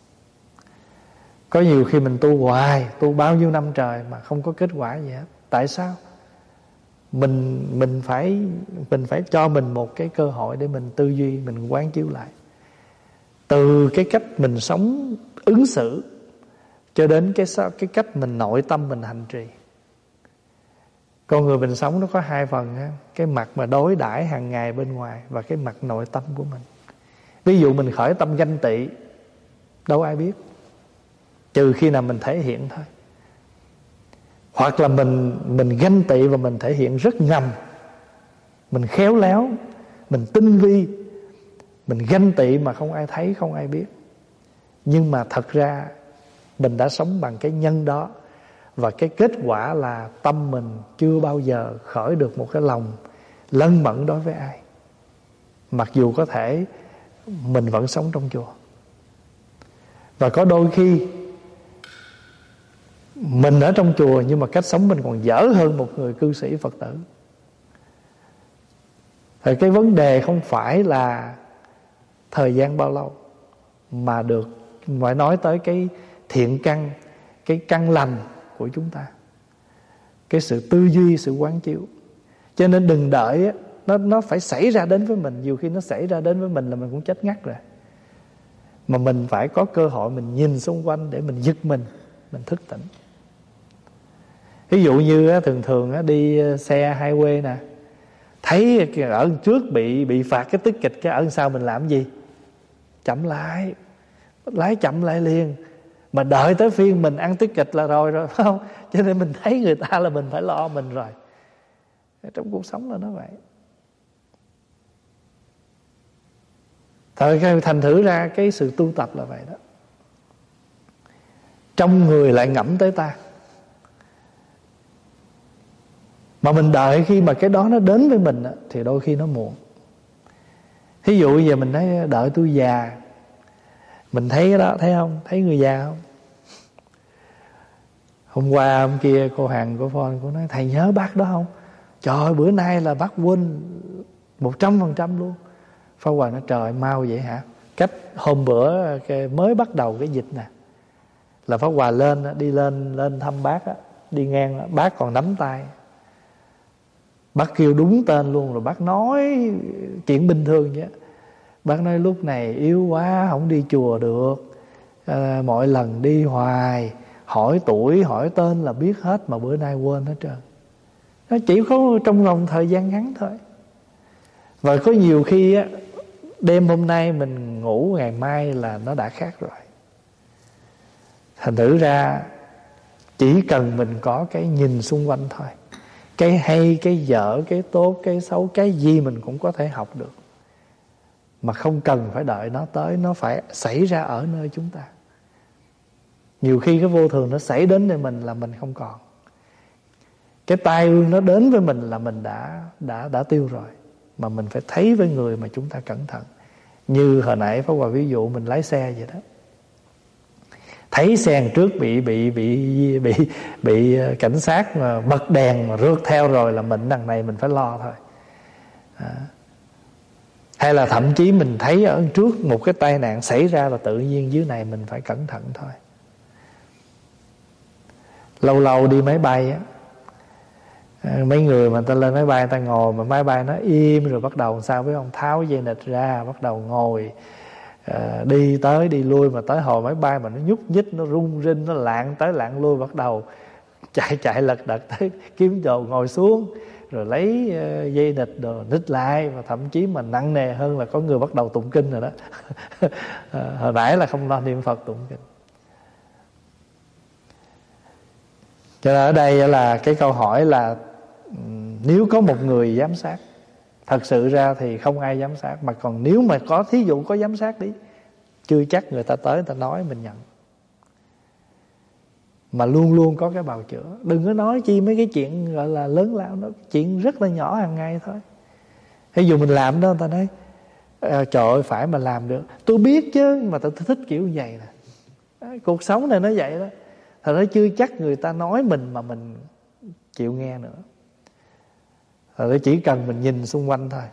Có nhiều khi mình tu hoài, tu bao nhiêu năm trời mà không có kết quả gì hết. Tại sao? Mình phải cho mình một cái cơ hội để mình tư duy, mình quán chiếu lại. Từ cái cách mình sống ứng xử cho đến cái cách mình nội tâm mình hành trì. Con người mình sống nó có hai phần ha. Cái mặt mà đối đãi hàng ngày bên ngoài và cái mặt nội tâm của mình. Ví dụ mình khởi tâm ganh tị, đâu ai biết, trừ khi nào mình thể hiện thôi. Hoặc là mình ganh tị và mình thể hiện rất ngầm, mình khéo léo, mình tinh vi, Mình ganh tị mà không ai thấy, không ai biết. Nhưng mà thật ra mình đã sống bằng cái nhân đó. Và cái kết quả là tâm mình chưa bao giờ khởi được một cái lòng lân mẫn đối với ai. Mặc dù có thể mình vẫn sống trong chùa. Và có đôi khi mình ở trong chùa nhưng mà cách sống mình còn dở hơn một người cư sĩ Phật tử. Thì cái vấn đề không phải là thời gian bao lâu, mà phải nói tới cái thiện căn, cái căn lành của chúng ta, cái sự tư duy, sự quán chiếu. Cho nên đừng đợi nó phải xảy ra đến với mình. Nhiều khi nó xảy ra đến với mình là mình cũng chết ngắt rồi. Mà mình phải có cơ hội mình nhìn xung quanh để mình giật mình thức tỉnh. Ví dụ như thường đi xe highway nè, thấy ở trước bị phạt cái tích kịch, cái ở sau mình làm gì? Chậm lại, lái chậm lại liền. Mà đợi tới phiên mình ăn tích kịch là rồi phải không? Cho nên mình thấy người ta là mình phải lo mình rồi. Trong cuộc sống là nó vậy. Thành thử ra cái sự tu tập là vậy đó. Trong người lại ngẫm tới ta. Mà mình đợi khi mà cái đó nó đến với mình thì đôi khi nó muộn. Thí dụ giờ mình thấy đợi tôi già, mình thấy cái đó, thấy không? Thấy người già không? Hôm qua hôm kia cô Hằng của Phone cô nói thầy nhớ bác đó không? Trời ơi, bữa nay là bác quên 100% luôn. Pháp Hòa nói trời mau vậy hả? Cách hôm bữa mới bắt đầu cái dịch nè, là Pháp Hòa đi lên thăm bác á, đi ngang bác còn nắm tay. Bác kêu đúng tên luôn, rồi bác nói chuyện bình thường vậy. Bác nói lúc này yếu quá, không đi chùa được. Mọi lần đi hoài, hỏi tuổi, hỏi tên là biết hết, mà bữa nay quên hết trơn. Nó chỉ có trong vòng thời gian ngắn thôi. Và có nhiều khi đêm hôm nay mình ngủ, ngày mai là nó đã khác rồi. Thành thử ra chỉ cần mình có cái nhìn xung quanh thôi, cái hay, cái dở, cái tốt, cái xấu, cái gì mình cũng có thể học được. Mà không cần phải đợi nó tới, nó phải xảy ra ở nơi chúng ta. Nhiều khi cái vô thường nó xảy đến với mình là mình không còn. Cái tai ương nó đến với mình là mình đã tiêu rồi. Mà mình phải thấy với người mà chúng ta cẩn thận. Như hồi nãy Pháp Hòa ví dụ mình lái xe vậy đó. Thấy xe đằng trước bị cảnh sát mà bật đèn mà rượt theo rồi là mình đằng này mình phải lo thôi. Hay là thậm chí mình thấy ở trước một cái tai nạn xảy ra là tự nhiên dưới này mình phải cẩn thận thôi. Lâu lâu đi máy bay á, mấy người mà ta lên máy bay ta ngồi mà máy bay nó im rồi bắt đầu sao biết không? Tháo dây nịt ra, bắt đầu ngồi đi tới đi lui, mà tới hồi máy bay mà nó nhúc nhích, nó rung rinh, nó lạng tới lạng lui, bắt đầu chạy lật đật tới kiếm đồ ngồi xuống, rồi lấy dây nịt đồ nít lại. Và thậm chí mà nặng nề hơn là có người bắt đầu tụng kinh rồi đó. Hồi nãy là không lo niệm Phật tụng kinh. Cho nên ở đây là cái câu hỏi là nếu có một người giám sát, thật sự ra thì không ai giám sát. Mà còn nếu mà có, thí dụ có giám sát đi, chưa chắc người ta tới người ta nói mình nhận. Mà luôn luôn có cái bào chữa. Đừng có nói chi mấy cái chuyện gọi là lớn lao, nó chuyện rất là nhỏ hàng ngày thôi. Ví dụ mình làm đó, người ta nói trời ơi phải mà làm được. Tôi biết chứ, mà tôi thích kiểu vậy nè. Cuộc sống này nó vậy đó. Thật ra chưa chắc người ta nói mình mà mình chịu nghe nữa. Thật ra chỉ cần mình nhìn xung quanh thôi.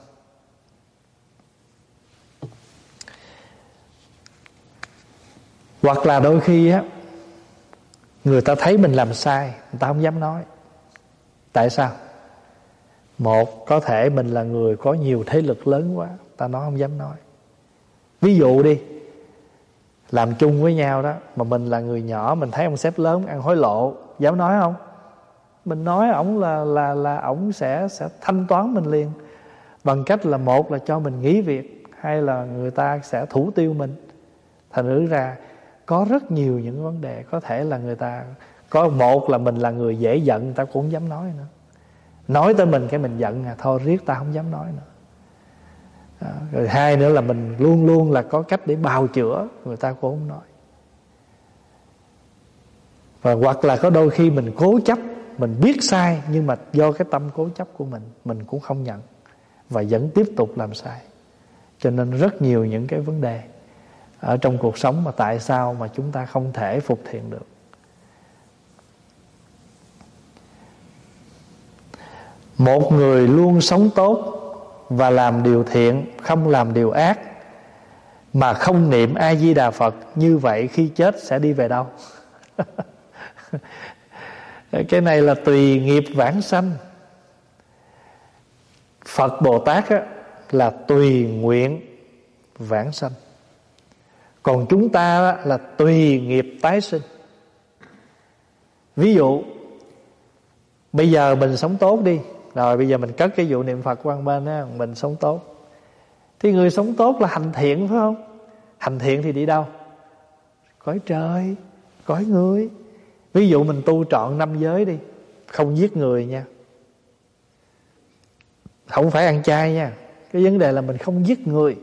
Hoặc là đôi khi á, người ta thấy mình làm sai, người ta không dám nói. Tại sao? Một, có thể mình là người có nhiều thế lực lớn quá, ta nói không dám nói. Ví dụ đi, làm chung với nhau đó, mà mình là người nhỏ, mình thấy ông sếp lớn ăn hối lộ, dám nói không? Mình nói ổng là ổng sẽ thanh toán mình liền, bằng cách là một là cho mình nghỉ việc, hay là người ta sẽ thủ tiêu mình. Thành thử ra có rất nhiều những vấn đề có thể là người ta có. Một là mình là người dễ giận, người ta cũng không dám nói nữa. Nói tới mình cái mình giận thôi riết ta không dám nói nữa. Rồi hai nữa là mình luôn luôn là có cách để bào chữa, người ta cũng không nói. Và hoặc là có đôi khi mình cố chấp, mình biết sai, nhưng mà do cái tâm cố chấp của mình cũng không nhận, và vẫn tiếp tục làm sai. Cho nên rất nhiều những cái vấn đề ở trong cuộc sống mà tại sao mà chúng ta không thể phục thiện được. Một người luôn sống tốt và làm điều thiện, không làm điều ác, mà không niệm A Di Đà Phật, như vậy khi chết sẽ đi về đâu? Cái này là tùy nghiệp vãng sanh. Phật Bồ Tát á, là tùy nguyện vãng sanh. Còn chúng ta á, là tùy nghiệp tái sinh. Ví dụ bây giờ mình sống tốt đi, rồi bây giờ mình cất cái vụ niệm Phật qua bên á, mình sống tốt. Thì người sống tốt là hành thiện, phải không? Hành thiện thì đi đâu? Cõi trời, cõi người. Ví dụ mình tu trọn 5 giới đi, không giết người nha, không phải ăn chay nha. Cái vấn đề là mình không giết người.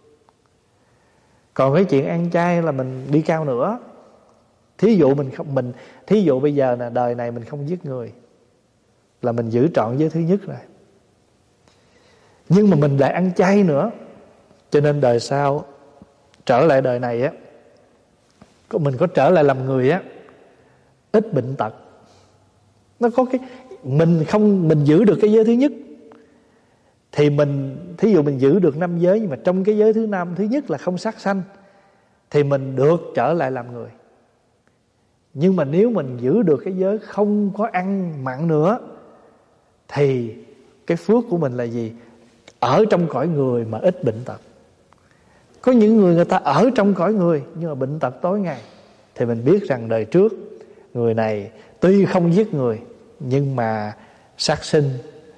Còn cái chuyện ăn chay là mình đi cao nữa. Thí dụ bây giờ là đời này mình không giết người, là mình giữ trọn giới thứ nhất rồi. Nhưng mà mình lại ăn chay nữa, cho nên đời sau trở lại đời này á, mình có trở lại làm người á, ít bệnh tật. Nó có cái mình giữ được cái giới thứ nhất, thì thí dụ mình giữ được 5 giới, nhưng mà trong cái giới thứ nhất là không sát sanh, thì mình được trở lại làm người. Nhưng mà nếu mình giữ được cái giới không có ăn mặn nữa, thì cái phước của mình là gì? Ở trong cõi người mà ít bệnh tật. Có những người ta ở trong cõi người nhưng mà bệnh tật tối ngày, thì mình biết rằng đời trước người này tuy không giết người, nhưng mà sát sinh,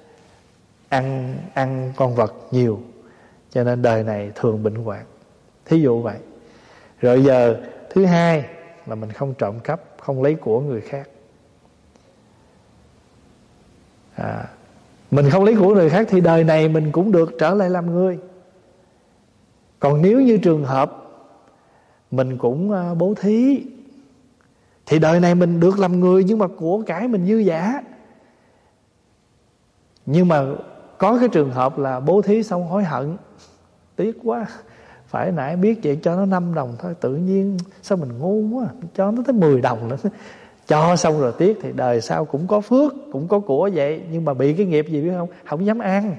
ăn con vật nhiều, cho nên đời này thường bệnh hoạn. Thí dụ vậy. Rồi giờ thứ hai là mình không trộm cắp, không lấy của người khác. Mình không lấy của người khác thì đời này mình cũng được trở lại làm người. Còn nếu như trường hợp mình cũng bố thí, thì đời này mình được làm người, nhưng mà của cải mình dư dả. Nhưng mà có cái trường hợp là bố thí xong hối hận, tiếc quá, phải nãy biết vậy cho nó 5 đồng thôi, tự nhiên sao mình ngu quá, cho nó tới 10 đồng nữa. Cho xong rồi tiếc, thì đời sau cũng có phước, cũng có của vậy, nhưng mà bị cái nghiệp gì biết không? Không dám ăn.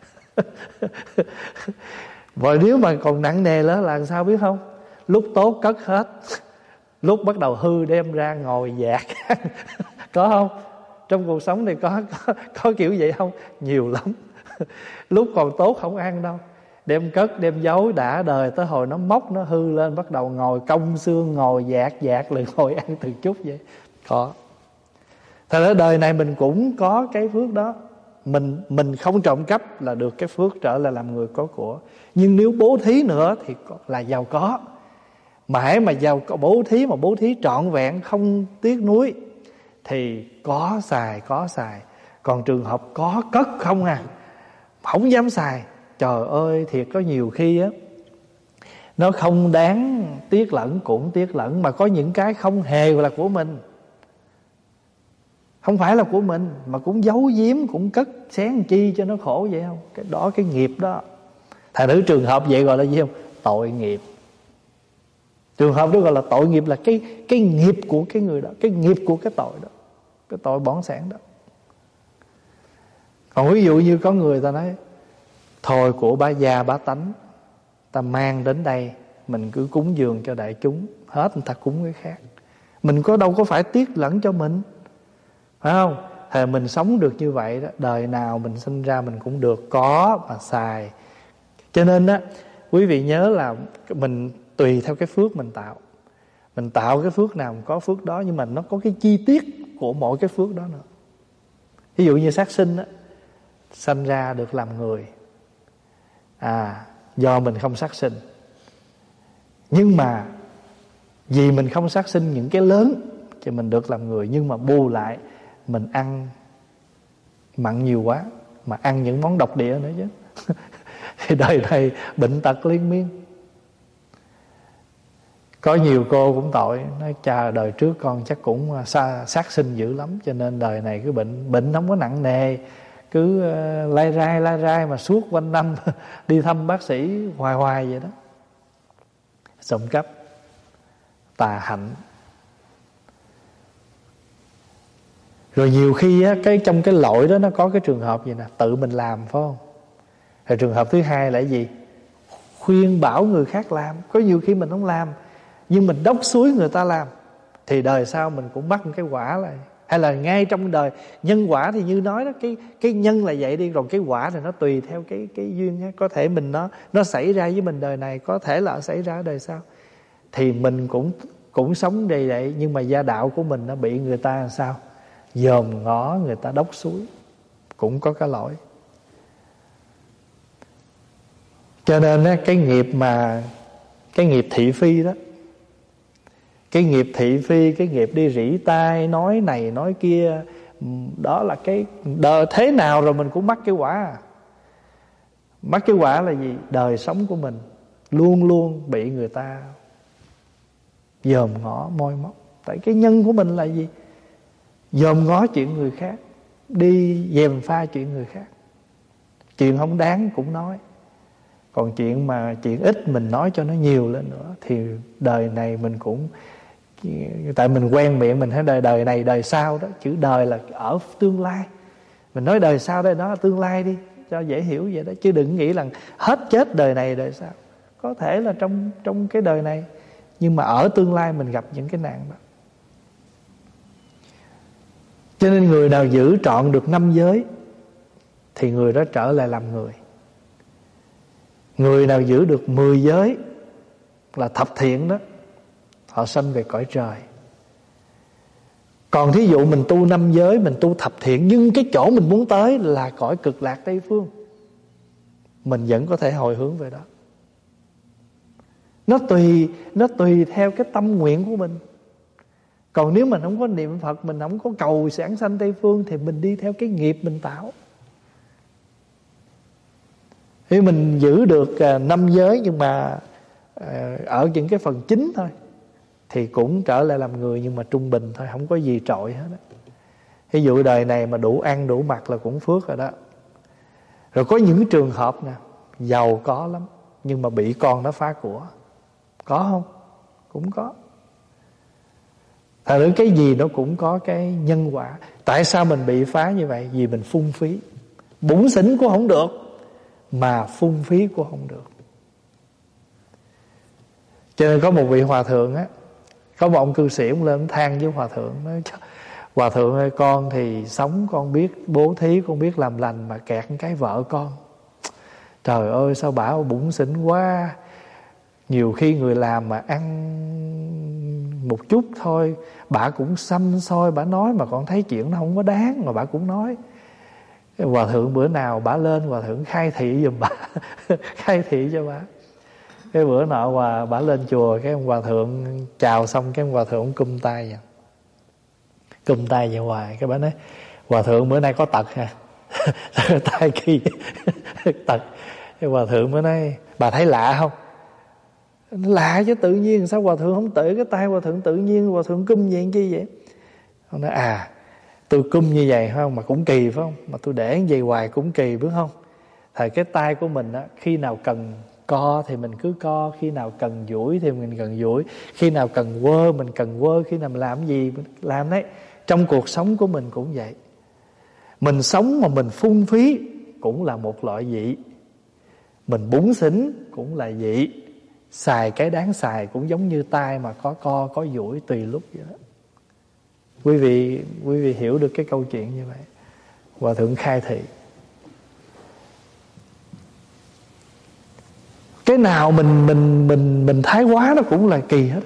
Và nếu mà còn nặng nề nữa là sao biết không? Lúc tốt cất hết, lúc bắt đầu hư đem ra ngồi dạt. Có không? Trong cuộc sống này có kiểu vậy không? Nhiều lắm. Lúc còn tốt không ăn đâu, đem cất đem giấu, đã đời tới hồi nó móc, nó hư lên, bắt đầu ngồi cong xương, ngồi dạt rồi ngồi ăn từng chút vậy. Có. Thật ra đời này mình cũng có cái phước đó. Mình không trộm cắp là được cái phước trở lại làm người có của. Nhưng nếu bố thí nữa thì là giàu có. Mà hãy mà giàu có bố thí trọn vẹn, không tiếc nuối, thì có xài. Còn trường hợp có cất không không dám xài, trời ơi, thiệt có nhiều khi á, nó không đáng tiếc lẫn cũng tiếc lẫn. Mà có những cái không hề là của mình, không phải là của mình, mà cũng giấu giếm, cũng cất xén chi cho nó khổ vậy không? Cái đó, cái nghiệp đó. Thành thử trường hợp vậy gọi là gì không? Tội nghiệp. Trường hợp đó gọi là tội nghiệp, là cái nghiệp của cái người đó, cái nghiệp của cái tội đó, cái tội bỏng sẻn đó. Còn ví dụ như có người ta nói thôi của bá gia bá tánh, ta mang đến đây mình cứ cúng dường cho đại chúng, hết người ta cúng cái khác, mình đâu có phải tiếc lẫn cho mình, phải không? Thì mình sống được như vậy đó, đời nào mình sinh ra mình cũng được có mà xài. Cho nên á, quý vị nhớ là mình tùy theo cái phước mình tạo. Mình tạo cái phước nào mình có phước đó, nhưng mà nó có cái chi tiết của mỗi cái phước đó nữa. Ví dụ như sát sinh á, sanh ra được làm người, do mình không sát sinh. Nhưng mà vì mình không sát sinh những cái lớn thì mình được làm người, nhưng mà bù lại mình ăn mặn nhiều quá, mà ăn những món độc địa nữa chứ. thì đời này bệnh tật liên miên. Có nhiều cô cũng tội, nói cha đời trước con chắc cũng sát sinh dữ lắm, cho nên đời này cái bệnh không có nặng nề, cứ lai rai mà suốt quanh năm đi thăm bác sĩ hoài hoài vậy đó. Trộm cắp, tà hạnh. Rồi nhiều khi á, trong cái lỗi đó nó có cái trường hợp gì nè, tự mình làm phải không? Rồi trường hợp thứ hai là cái gì? Khuyên bảo người khác làm. Có nhiều khi mình không làm, nhưng mình đốc xúi người ta làm, thì đời sau mình cũng mắc một cái quả lại. Hay là ngay trong đời nhân quả thì như nói đó, cái nhân là vậy đi, rồi cái quả thì nó tùy theo cái duyên á. Có thể mình nó xảy ra với mình đời này, có thể là xảy ra ở đời sau. Thì mình cũng sống đầy vậy, nhưng mà gia đạo của mình nó bị người ta làm sao? Dòm ngó, người ta đốc xúi, cũng có cái lỗi. Cho nên á, cái nghiệp thị phi đó, cái nghiệp thị phi, cái nghiệp đi rỉ tai, nói này nói kia, đó là cái đời thế nào rồi mình cũng mắc cái quả. Mắc cái quả là gì? Đời sống của mình luôn luôn bị người ta dòm ngó moi móc. Tại cái nhân của mình là gì? Dòm ngó chuyện người khác, đi gièm pha chuyện người khác. Chuyện không đáng cũng nói, còn chuyện ít mình nói cho nó nhiều lên nữa. Thì đời này mình cũng, tại mình quen miệng mình thấy đời này đời sau đó. Chữ đời là ở tương lai, mình nói đời sau đây, đó là tương lai đi cho dễ hiểu vậy đó. Chứ đừng nghĩ là hết chết đời này đời sau. Có thể là trong cái đời này, nhưng mà ở tương lai mình gặp những cái nạn đó. Cho nên người nào giữ trọn được 5 giới thì người đó trở lại làm người. Người nào giữ được 10 giới là thập thiện đó, họ sanh về cõi trời. Còn thí dụ mình tu 5 giới, mình tu thập thiện, nhưng cái chỗ mình muốn tới là cõi cực lạc Tây Phương, mình vẫn có thể hồi hướng về đó. Nó tùy theo cái tâm nguyện của mình. Còn nếu mình không có niệm Phật, mình không có cầu giảng sanh Tây Phương, thì mình đi theo cái nghiệp mình tạo. Thì mình giữ được 5 giới, nhưng mà ở những cái phần chính thôi, thì cũng trở lại làm người, nhưng mà trung bình thôi, không có gì trội hết đó. Ví dụ đời này mà đủ ăn đủ mặc là cũng phước rồi đó. Rồi có những trường hợp nè, giàu có lắm, nhưng mà bị con nó phá của. Có không? Cũng có. Thật ra cái gì nó cũng có cái nhân quả. Tại sao mình bị phá như vậy? Vì mình phung phí. Bủn xỉn cũng không được, mà phung phí cũng không được. Cho nên có một vị hòa thượng á, có một ông cư sĩ ông lên than với hòa thượng, nói: Hòa thượng ơi, con thì sống con biết bố thí, con biết làm lành, mà kẹt cái vợ con. Trời ơi, sao bả bủn xỉn quá. Nhiều khi người làm mà ăn một chút thôi, bả cũng xăm xôi, bả nói mà con thấy chuyện nó không có đáng, mà bả cũng nói. Hòa thượng bữa nào bả lên, hòa thượng khai thị giùm bả khai thị cho bả. Cái bữa nọ bả lên chùa, cái ông hòa thượng chào xong, cái ông hòa thượng ông cum tay vậy. Cum tay vậy hoài. Cái bả nói: Hòa thượng bữa nay có tật hả? Tay kỳ tật. Cái hòa thượng mới nói: Bà thấy lạ không? Lạ chứ, tự nhiên sao hòa thượng không tự cái tay hòa thượng tự nhiên, hòa thượng cum vậy chi vậy? Ông nói: tôi cum như vậy phải không, mà cũng kỳ phải không, mà tôi để như vậy hoài cũng kỳ phải không? Thời cái tay của mình á, khi nào cần co thì mình cứ co, khi nào cần duỗi thì mình cần duỗi, khi nào cần quơ mình cần quơ, khi nào mình làm gì mình làm đấy. Trong cuộc sống của mình cũng vậy. Mình sống mà mình phung phí cũng là một loại dị, mình bủn xỉn cũng là dị. Xài cái đáng xài cũng giống như tay mà có co có duỗi tùy lúc vậy đó. Quý vị hiểu được cái câu chuyện như vậy. Hòa thượng khai thị. Cái nào mình thái quá nó cũng là kỳ hết.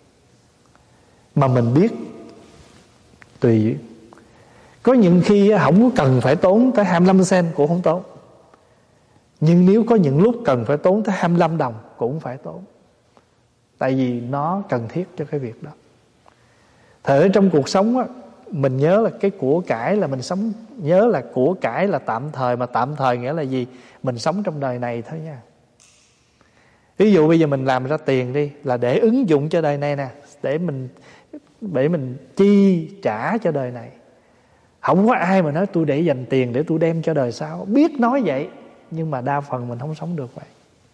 Mà mình biết tùy. Có những khi không có cần phải tốn tới 25 cent cũng không tốn. Nhưng nếu có những lúc cần phải tốn tới 25 đồng cũng phải tốn. Tại vì nó cần thiết cho cái việc đó. Thật ra trong cuộc sống á, mình nhớ là cái của cải là mình sống, nhớ là của cải là tạm thời, mà tạm thời nghĩa là gì? Mình sống trong đời này thôi nha. Ví dụ bây giờ mình làm ra tiền đi, là để ứng dụng cho đời này nè, để mình chi trả cho đời này. Không có ai mà nói tôi để dành tiền để tôi đem cho đời sau. Biết nói vậy, nhưng mà đa phần mình không sống được vậy.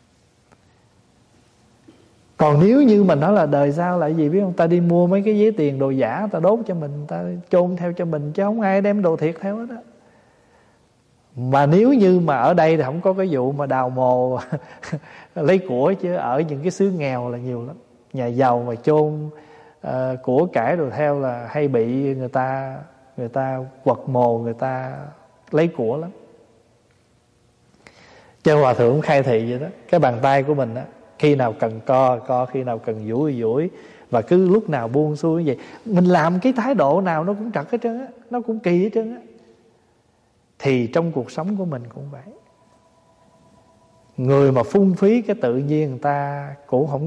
Còn nếu như mà nói là đời sau là gì biết không? Ta đi mua mấy cái giấy tiền đồ giả, ta đốt cho mình, ta chôn theo cho mình, chứ không ai đem đồ thiệt theo hết á. Mà nếu như mà ở đây thì không có cái vụ mà đào mồ lấy của, chứ ở những cái xứ nghèo là nhiều lắm. Nhà giàu mà chôn của cải đồ theo là hay bị người ta quật mồ, người ta lấy của lắm. Cho Hòa Thượng khai thị vậy đó. Cái bàn tay của mình á, khi nào cần co, khi nào cần duỗi, và cứ lúc nào buông xuôi như vậy. Mình làm cái thái độ nào nó cũng trật hết trơn á, nó cũng kỳ hết trơn á. Thì trong cuộc sống của mình cũng vậy. Người mà phung phí cái tự nhiên người ta cũng không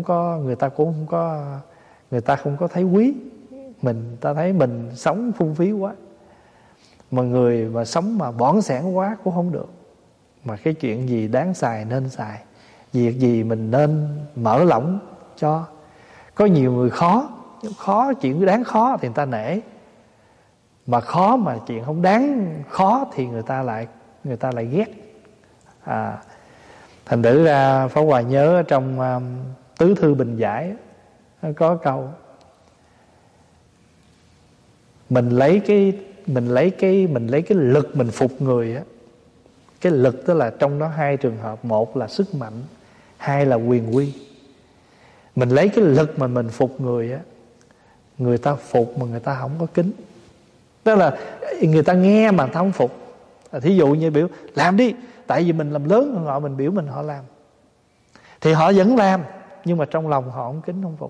có thấy quý mình, ta thấy mình sống phung phí quá. Mà người mà sống mà bỏn sẻn quá cũng không được. Mà cái chuyện gì đáng xài nên xài, việc gì mình nên mở lỏng cho. Có nhiều người khó chuyện đáng khó thì người ta nể, mà khó mà chuyện không đáng khó thì người ta lại ghét. Thành thử ra Pháp Hòa nhớ trong Tứ Thư Bình Giải có câu mình lấy cái lực mình phục người á. Cái lực tức là trong đó hai trường hợp, một là sức mạnh, hai là quyền uy. Mình lấy cái lực mà mình phục người á, người ta phục mà người ta không có kính. Tức là người ta nghe mà không phục. Thí dụ như biểu làm đi, tại vì mình làm lớn hơn họ, mình biểu mình họ làm, thì họ vẫn làm, nhưng mà trong lòng họ không kính không phục.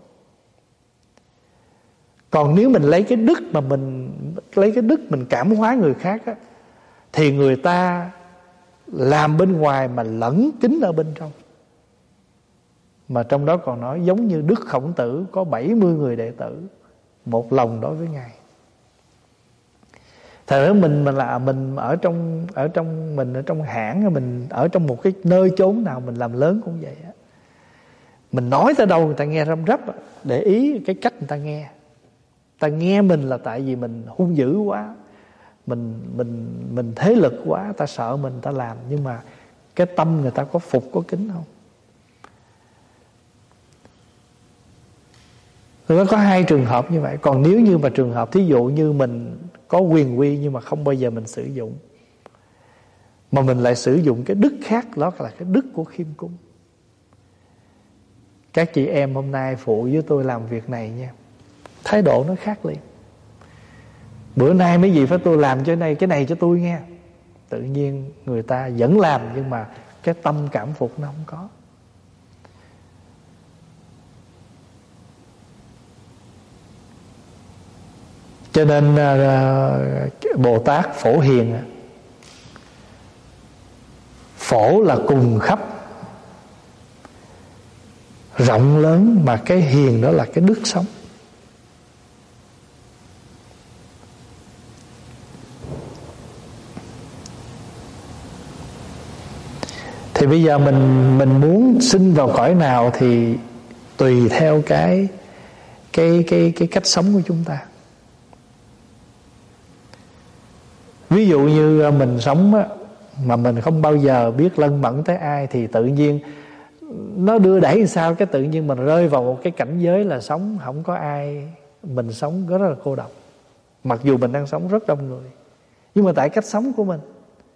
Còn nếu mình lấy cái đức mà mình cảm hóa người khác á, thì người ta làm bên ngoài mà lẫn kính ở bên trong. Mà trong đó còn nói giống như Đức Khổng Tử có 70 người đệ tử, một lòng đối với Ngài. Thật ra mình ở trong hãng, mình ở trong một cái nơi chốn nào mình làm lớn cũng vậy á. Mình nói tới đâu người ta nghe răm rắp, để ý cái cách người ta nghe. Ta nghe mình là tại vì mình hung dữ quá, mình thế lực quá, ta sợ mình, ta làm. Nhưng mà cái tâm người ta có phục, có kính không? Nó có hai trường hợp như vậy. Còn nếu như mà trường hợp thí dụ như mình có quyền uy nhưng mà không bao giờ mình sử dụng, mà mình lại sử dụng cái đức khác, đó là cái đức của khiêm cung. Các chị em hôm nay phụ với tôi làm việc này nha, thái độ nó khác liền. Bữa nay mấy gì phải tôi làm cho cái này cho tôi nghe. Tự nhiên người ta vẫn làm, nhưng mà cái tâm cảm phục nó không có. Cho nên Bồ Tát Phổ Hiền, phổ là cùng khắp, rộng lớn, mà cái hiền đó là cái đức sống. Thì bây giờ mình muốn sinh vào cõi nào thì tùy theo cái cách sống của chúng ta. Ví dụ như mình sống á, mà mình không bao giờ biết lân mẫn tới ai, thì tự nhiên nó đưa đẩy làm sao, cái tự nhiên mình rơi vào một cái cảnh giới là sống không có ai, mình sống rất là cô độc. Mặc dù mình đang sống rất đông người, nhưng mà tại cách sống của mình,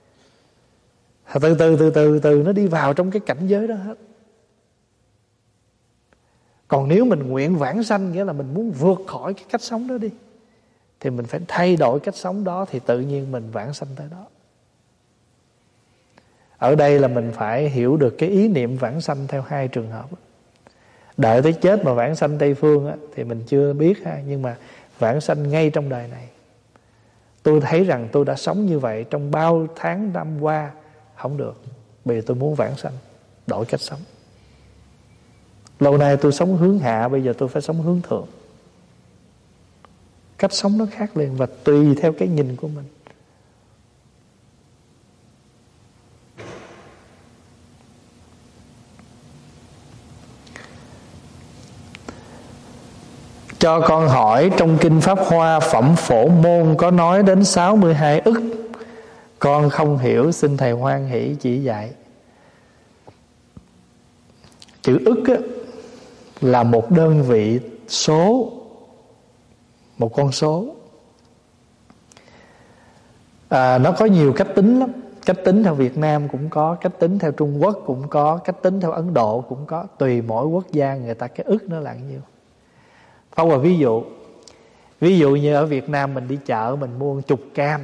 từ từ nó đi vào trong cái cảnh giới đó hết. Còn nếu mình nguyện vãng sanh, nghĩa là mình muốn vượt khỏi cái cách sống đó đi, thì mình phải thay đổi cách sống đó, thì tự nhiên mình vãng sanh tới đó. Ở đây là mình phải hiểu được cái ý niệm vãng sanh theo hai trường hợp. Đợi tới chết mà vãng sanh Tây Phương á, thì mình chưa biết ha. Nhưng mà vãng sanh ngay trong đời này. Tôi thấy rằng tôi đã sống như vậy trong bao tháng năm qua, không được. Bây giờ tôi muốn vãng sanh, đổi cách sống. Lâu nay tôi sống hướng hạ, bây giờ tôi phải sống hướng thượng. cách sống nó khác liền, và tùy theo cái nhìn của mình. Cho con hỏi, trong Kinh Pháp Hoa Phẩm Phổ Môn có nói đến 62 ức. Con không hiểu, xin Thầy hoan hỷ chỉ dạy. Chữ ức á, là một đơn vị số, một con số. Nó có nhiều cách tính lắm. Cách tính theo Việt Nam cũng có, cách tính theo Trung Quốc cũng có, cách tính theo Ấn Độ cũng có. Tùy mỗi quốc gia người ta cái ức nó là nhiêu. Pháp Hòa ví dụ như ở Việt Nam mình đi chợ mình mua 10 cam,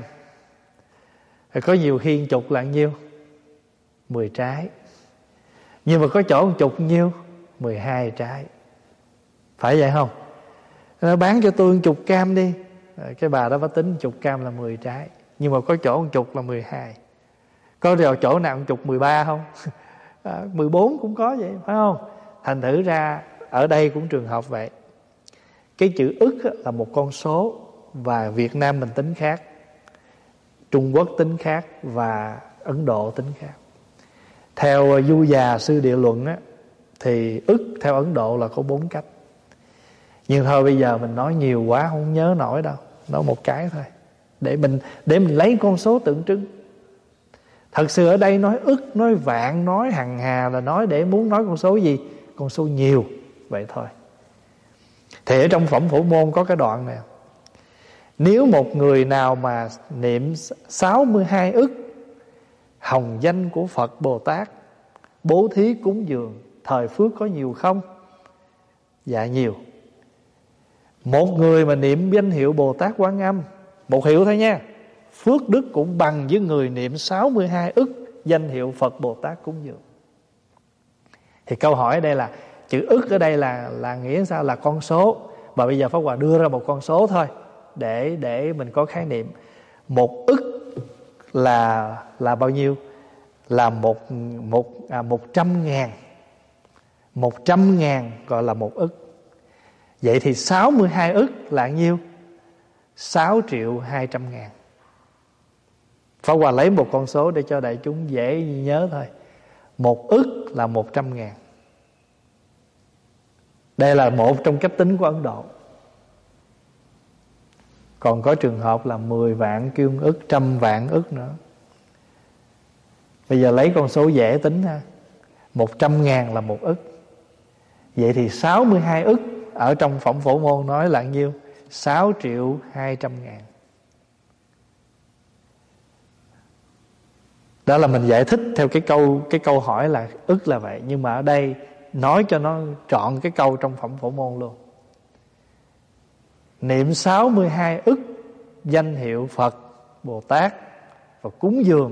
có nhiều khi 10 là nhiêu? 10 trái. Nhưng mà có chỗ 10 nhiêu? 12 trái. Phải vậy không? Nó bán cho tôi 10 cam đi. Cái bà đó phải tính 10 cam là 10 trái. Nhưng mà có chỗ 10 là 12. Có chỗ nào 10 13 không? 14 cũng có vậy, phải không? Thành thử ra ở đây cũng trường hợp vậy. Cái chữ ức là một con số, và Việt Nam mình tính khác, Trung Quốc tính khác, và Ấn Độ tính khác. Theo Du Già Sư Địa Luận á, thì ức theo Ấn Độ là có 4 cách. Nhưng thôi bây giờ mình nói nhiều quá không nhớ nổi đâu, nói một cái thôi để mình lấy con số tượng trưng. Thật sự ở đây nói ức, nói vạn, nói hằng hà là nói để muốn nói con số gì? Con số nhiều, vậy thôi. Thì ở trong Phẩm Phổ Môn có cái đoạn này: nếu một người nào mà niệm 62 ức hồng danh của Phật Bồ Tát, bố thí cúng dường, thời phước có nhiều không? Dạ nhiều. Một người mà niệm danh hiệu Bồ Tát Quan Âm, một hiệu thôi nha, phước đức cũng bằng với người niệm 62 ức danh hiệu Phật Bồ Tát cúng dường. Thì câu hỏi ở đây là chữ ức ở đây là nghĩa sao? Là con số. Và bây giờ Pháp Hòa đưa ra một con số thôi để mình có khái niệm. Một ức là bao nhiêu? Là 100.000. 100.000 gọi là một ức. Vậy thì 62 ức là nhiêu? 6.200.000. Pháp Hòa lấy một con số để cho đại chúng dễ nhớ thôi. Một ức là 100.000. Đây là một trong cách tính của Ấn Độ. Còn có trường hợp là 10 vạn kêu ức, 100 vạn ức nữa. Bây giờ lấy con số dễ tính ha. 100.000 là một ức. Vậy thì 62 ức ở trong Phẩm Phổ Môn nói là nhiêu? 6.200.000. Đó là mình giải thích theo cái câu hỏi là ức là vậy. Nhưng mà ở đây nói cho nó trọn cái câu trong Phẩm Phổ Môn luôn. Niệm 62 ức danh hiệu Phật Bồ Tát và cúng dường.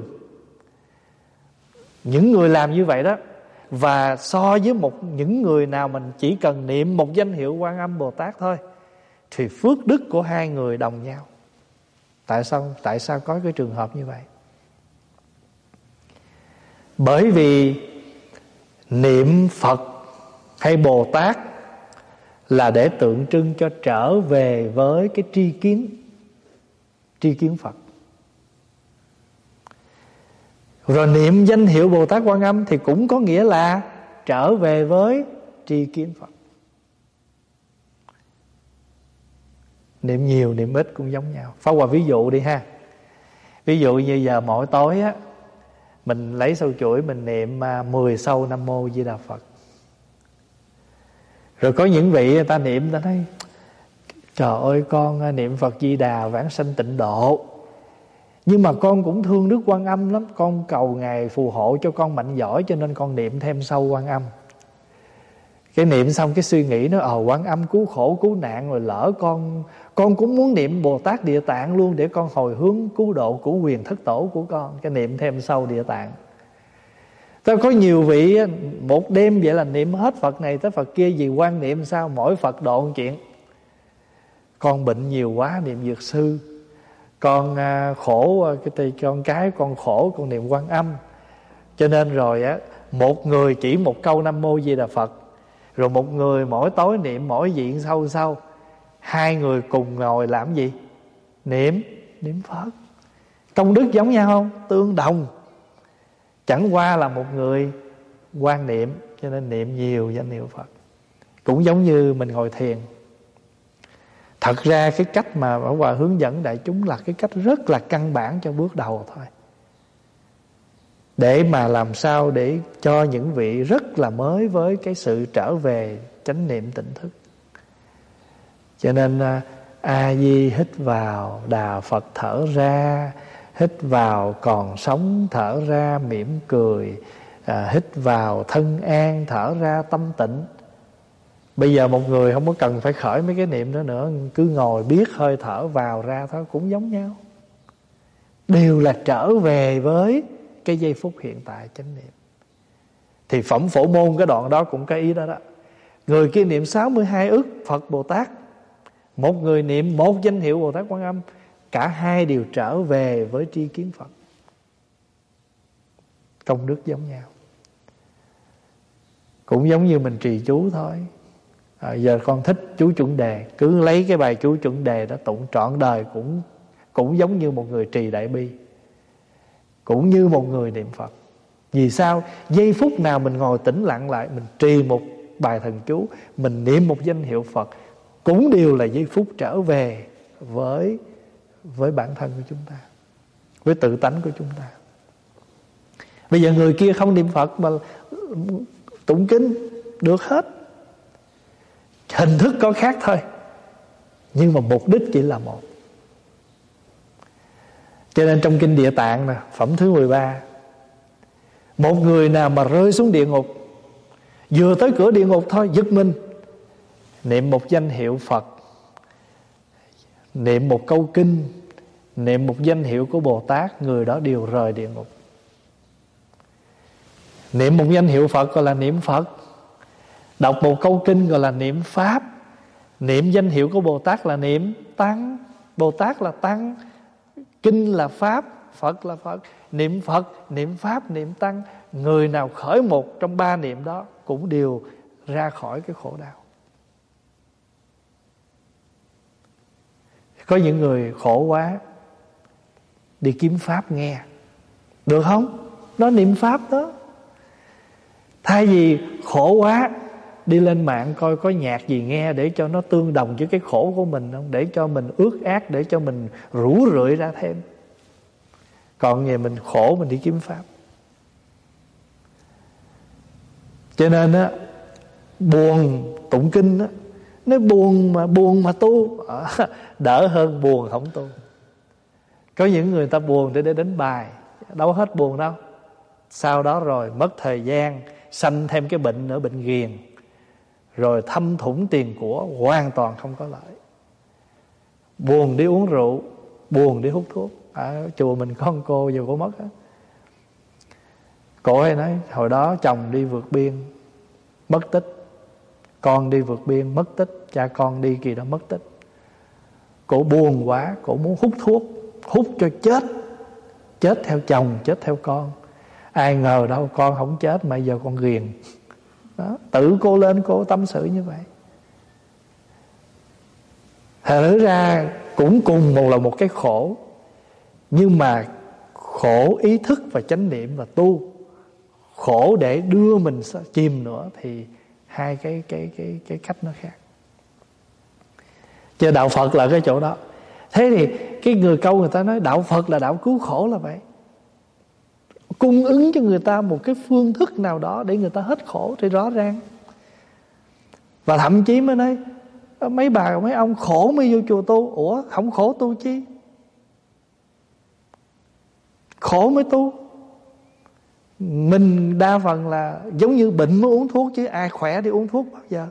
Những người làm như vậy đó, và so với những người nào mình chỉ cần niệm một danh hiệu Quan Âm Bồ Tát thôi, thì phước đức của hai người đồng nhau. Tại sao có cái trường hợp như vậy? Bởi vì niệm Phật hay Bồ Tát là để tượng trưng cho trở về với cái tri kiến Phật. Rồi niệm danh hiệu Bồ Tát Quan Âm thì cũng có nghĩa là trở về với tri kiến Phật. Niệm nhiều niệm ít cũng giống nhau. Pháp Hòa ví dụ đi ha. Ví dụ như giờ mỗi tối á, mình lấy sâu chuỗi mình niệm 10 sâu Nam Mô Di Đà Phật. Rồi có những vị người ta niệm, ta nói trời ơi, con niệm Phật Di Đà vãng sanh tịnh độ, nhưng mà con cũng thương Đức Quan Âm lắm, con cầu Ngài phù hộ cho con mạnh giỏi, cho nên con niệm thêm sâu Quan Âm. Cái niệm xong cái suy nghĩ nó Quan Âm cứu khổ cứu nạn, rồi lỡ con cũng muốn niệm Bồ Tát Địa Tạng luôn để con hồi hướng cứu độ của quyền thất tổ của con. Cái niệm thêm sâu Địa Tạng. Tôi có nhiều vị một đêm vậy là niệm hết Phật này tới Phật kia, vì quan niệm sao mỗi Phật độ một chuyện. Con bệnh nhiều quá niệm Dược Sư, con khổ con cái con khổ con niệm Quan Âm. Cho nên rồi á, một người chỉ một câu Nam Mô Di Đà Phật, rồi một người mỗi tối niệm mỗi diện sâu sâu, hai người cùng ngồi làm gì? Niệm Phật. Công đức giống nhau không? Tương đồng. Chẳng qua là một người quan niệm, cho nên niệm nhiều danh hiệu Phật. Cũng giống như mình ngồi thiền. Thật ra cái cách mà Pháp Hòa hướng dẫn đại chúng là cái cách rất là căn bản cho bước đầu thôi, để mà làm sao để cho những vị rất là mới với cái sự trở về chánh niệm tỉnh thức. Cho nên A Di hít vào, Đà Phật thở ra. Hít vào còn sống, thở ra mỉm cười. Hít vào thân an, thở ra tâm tịnh. Bây giờ một người không có cần phải khởi mấy cái niệm đó nữa, cứ ngồi biết hơi thở vào ra thôi, cũng giống nhau. Đều là trở về với cái giây phút hiện tại chánh niệm. Thì phẩm Phổ Môn cái đoạn đó cũng cái ý đó đó. Người kia niệm 62 ức Phật Bồ Tát, một người niệm một danh hiệu Bồ Tát Quan Âm. Cả hai đều trở về với tri kiến Phật. Công đức giống nhau. Cũng giống như mình trì chú thôi. Giờ con thích chú chuẩn đề, cứ lấy cái bài chú chuẩn đề đó tụng trọn đời, cũng giống như một người trì đại bi, cũng như một người niệm Phật. Vì sao? Giây phút nào mình ngồi tĩnh lặng lại, mình trì một bài thần chú, mình niệm một danh hiệu Phật, cũng đều là giây phút trở về với bản thân của chúng ta, với tự tánh của chúng ta. Bây giờ người kia không niệm Phật mà tụng kinh được hết. Hình thức có khác thôi, nhưng mà mục đích chỉ là một. Cho nên trong kinh Địa Tạng nè, phẩm thứ 13, một người nào mà rơi xuống địa ngục, vừa tới cửa địa ngục thôi giật mình, niệm một danh hiệu Phật, niệm một câu kinh, niệm một danh hiệu của Bồ Tát, người đó đều rời địa ngục. Niệm một danh hiệu Phật gọi là niệm Phật, đọc một câu kinh gọi là niệm Pháp, niệm danh hiệu của Bồ Tát là niệm Tăng. Bồ Tát là Tăng, kinh là Pháp, Phật là Phật. Niệm Phật, niệm Pháp, niệm Tăng, người nào khởi một trong ba niệm đó cũng đều ra khỏi cái khổ đau. Có những người khổ quá đi kiếm Pháp nghe, được không? Nó niệm Pháp đó. Thay vì khổ quá đi lên mạng coi có nhạc gì nghe để cho nó tương đồng với cái khổ của mình không, để cho mình ước ác, để cho mình rủ rượi ra thêm. Còn về mình khổ mình đi kiếm Pháp. Cho nên á, buồn tụng kinh á, nói buồn mà tu đỡ hơn buồn không tu. Có những người ta buồn để đánh bài, đâu hết buồn đâu. Sau đó rồi mất thời gian, sanh thêm cái bệnh nữa, bệnh ghiền, rồi thâm thủng tiền của, hoàn toàn không có lợi. Buồn đi uống rượu, buồn đi hút thuốc. Ở chùa mình có một cô giờ cô mất á, cô ấy nói hồi đó chồng đi vượt biên mất tích, con đi vượt biên mất tích, cha con đi kỳ đó mất tích. Cô buồn quá, cô muốn hút thuốc, hút cho chết theo chồng, chết theo con. Ai ngờ đâu con không chết mà giờ con ghiền đó. Tự cô lên cô tâm sự như vậy. Thật ra cũng cùng một cái khổ, nhưng mà khổ ý thức và chánh niệm và tu, khổ để đưa mình chìm nữa, thì hai cái cách nó khác. Chứ đạo Phật là cái chỗ đó. Thế thì cái người câu người ta nói đạo Phật là đạo cứu khổ là vậy, cung ứng cho người ta một cái phương thức nào đó để người ta hết khổ thì rõ ràng. Và thậm chí mới nói mấy bà mấy ông khổ mới vô chùa tu. Ủa không khổ tu chi? Khổ mới tu. Mình đa phần là giống như bệnh mới uống thuốc, chứ ai khỏe đi uống thuốc bao giờ.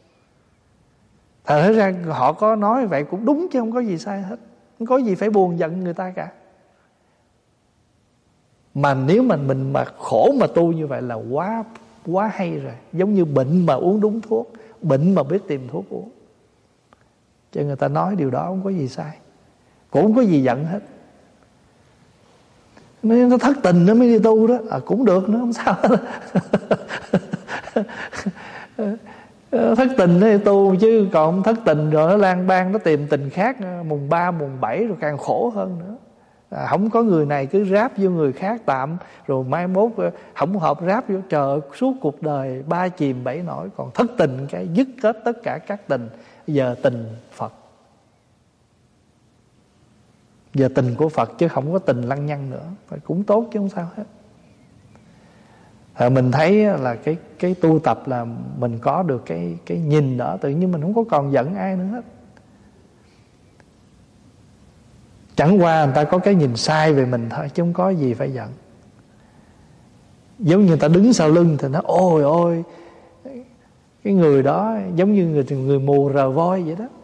Thật ra họ có nói vậy cũng đúng, chứ không có gì sai hết, không có gì phải buồn giận người ta cả. Mà nếu mà mình mà khổ mà tu như vậy là quá hay rồi. Giống như bệnh mà uống đúng thuốc, bệnh mà biết tìm thuốc uống. Cho người ta nói điều đó không có gì sai, cũng không có gì giận hết. Nếu nó thất tình nó mới đi tu đó, cũng được nữa, không sao hết. Thất tình thì tu, chứ còn thất tình rồi nó lang bang, nó tìm tình khác, mùng 3, mùng 7 rồi càng khổ hơn nữa. Không có người này cứ ráp vô người khác tạm, rồi mai mốt không hợp ráp vô, trời, suốt cuộc đời ba chìm bảy nổi. Còn thất tình cái dứt hết tất cả các tình. Giờ tình Phật, giờ tình của Phật, chứ không có tình lăng nhăng nữa. Cũng tốt chứ không sao hết. Mình thấy là cái tu tập là mình có được cái nhìn đó, tự nhiên mình không có còn giận ai nữa hết. Chẳng qua người ta có cái nhìn sai về mình thôi, chứ không có gì phải giận. Giống như người ta đứng sau lưng thì nó ôi ôi, cái người đó giống như người mù rờ voi vậy đó.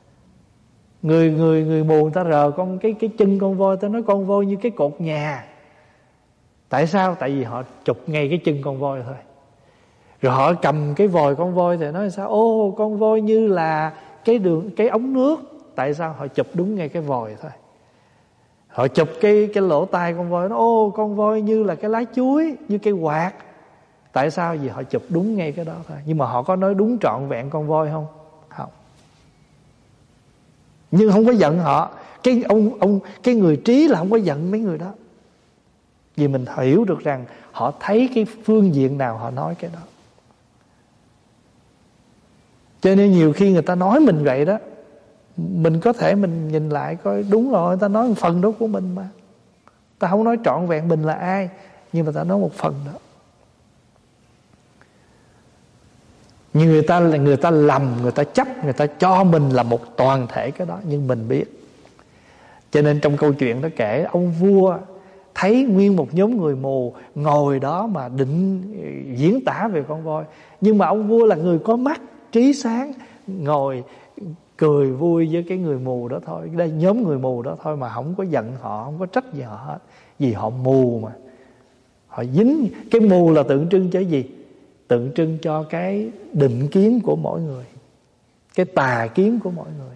Người mù người ta rờ cái chân con voi, ta nói con voi như cái cột nhà. Tại sao? Tại vì họ chụp ngay cái chân con voi thôi. Rồi họ cầm cái vòi con voi thì nói sao? Ô, con voi như là cái ống nước. Tại sao? Họ chụp đúng ngay cái vòi thôi. Họ chụp cái lỗ tai con voi, nó ô, con voi như là cái lá chuối, như cây quạt. Tại sao? Vì họ chụp đúng ngay cái đó thôi. Nhưng mà họ có nói đúng trọn vẹn con voi không? Không. Nhưng không có giận họ. Cái người trí là không có giận mấy người đó. Vì mình hiểu được rằng họ thấy cái phương diện nào họ nói cái đó. Cho nên nhiều khi người ta nói mình vậy đó, mình có thể mình nhìn lại coi đúng rồi, người ta nói một phần đó của mình mà. Ta không nói trọn vẹn mình là ai, nhưng mà ta nói một phần đó. Nhưng người ta lầm, người ta chấp, người ta cho mình là một toàn thể cái đó, nhưng mình biết. Cho nên trong câu chuyện đó kể, ông vua thấy nguyên một nhóm người mù ngồi đó mà định diễn tả về con voi. Nhưng mà ông vua là người có mắt, trí sáng, ngồi cười vui với cái người mù đó thôi. Đây nhóm người mù đó thôi, mà không có giận họ, không có trách gì họ hết. Vì họ mù mà. Họ dính. Cái mù là tượng trưng cho gì? Tượng trưng cho cái định kiến của mỗi người, cái tà kiến của mỗi người.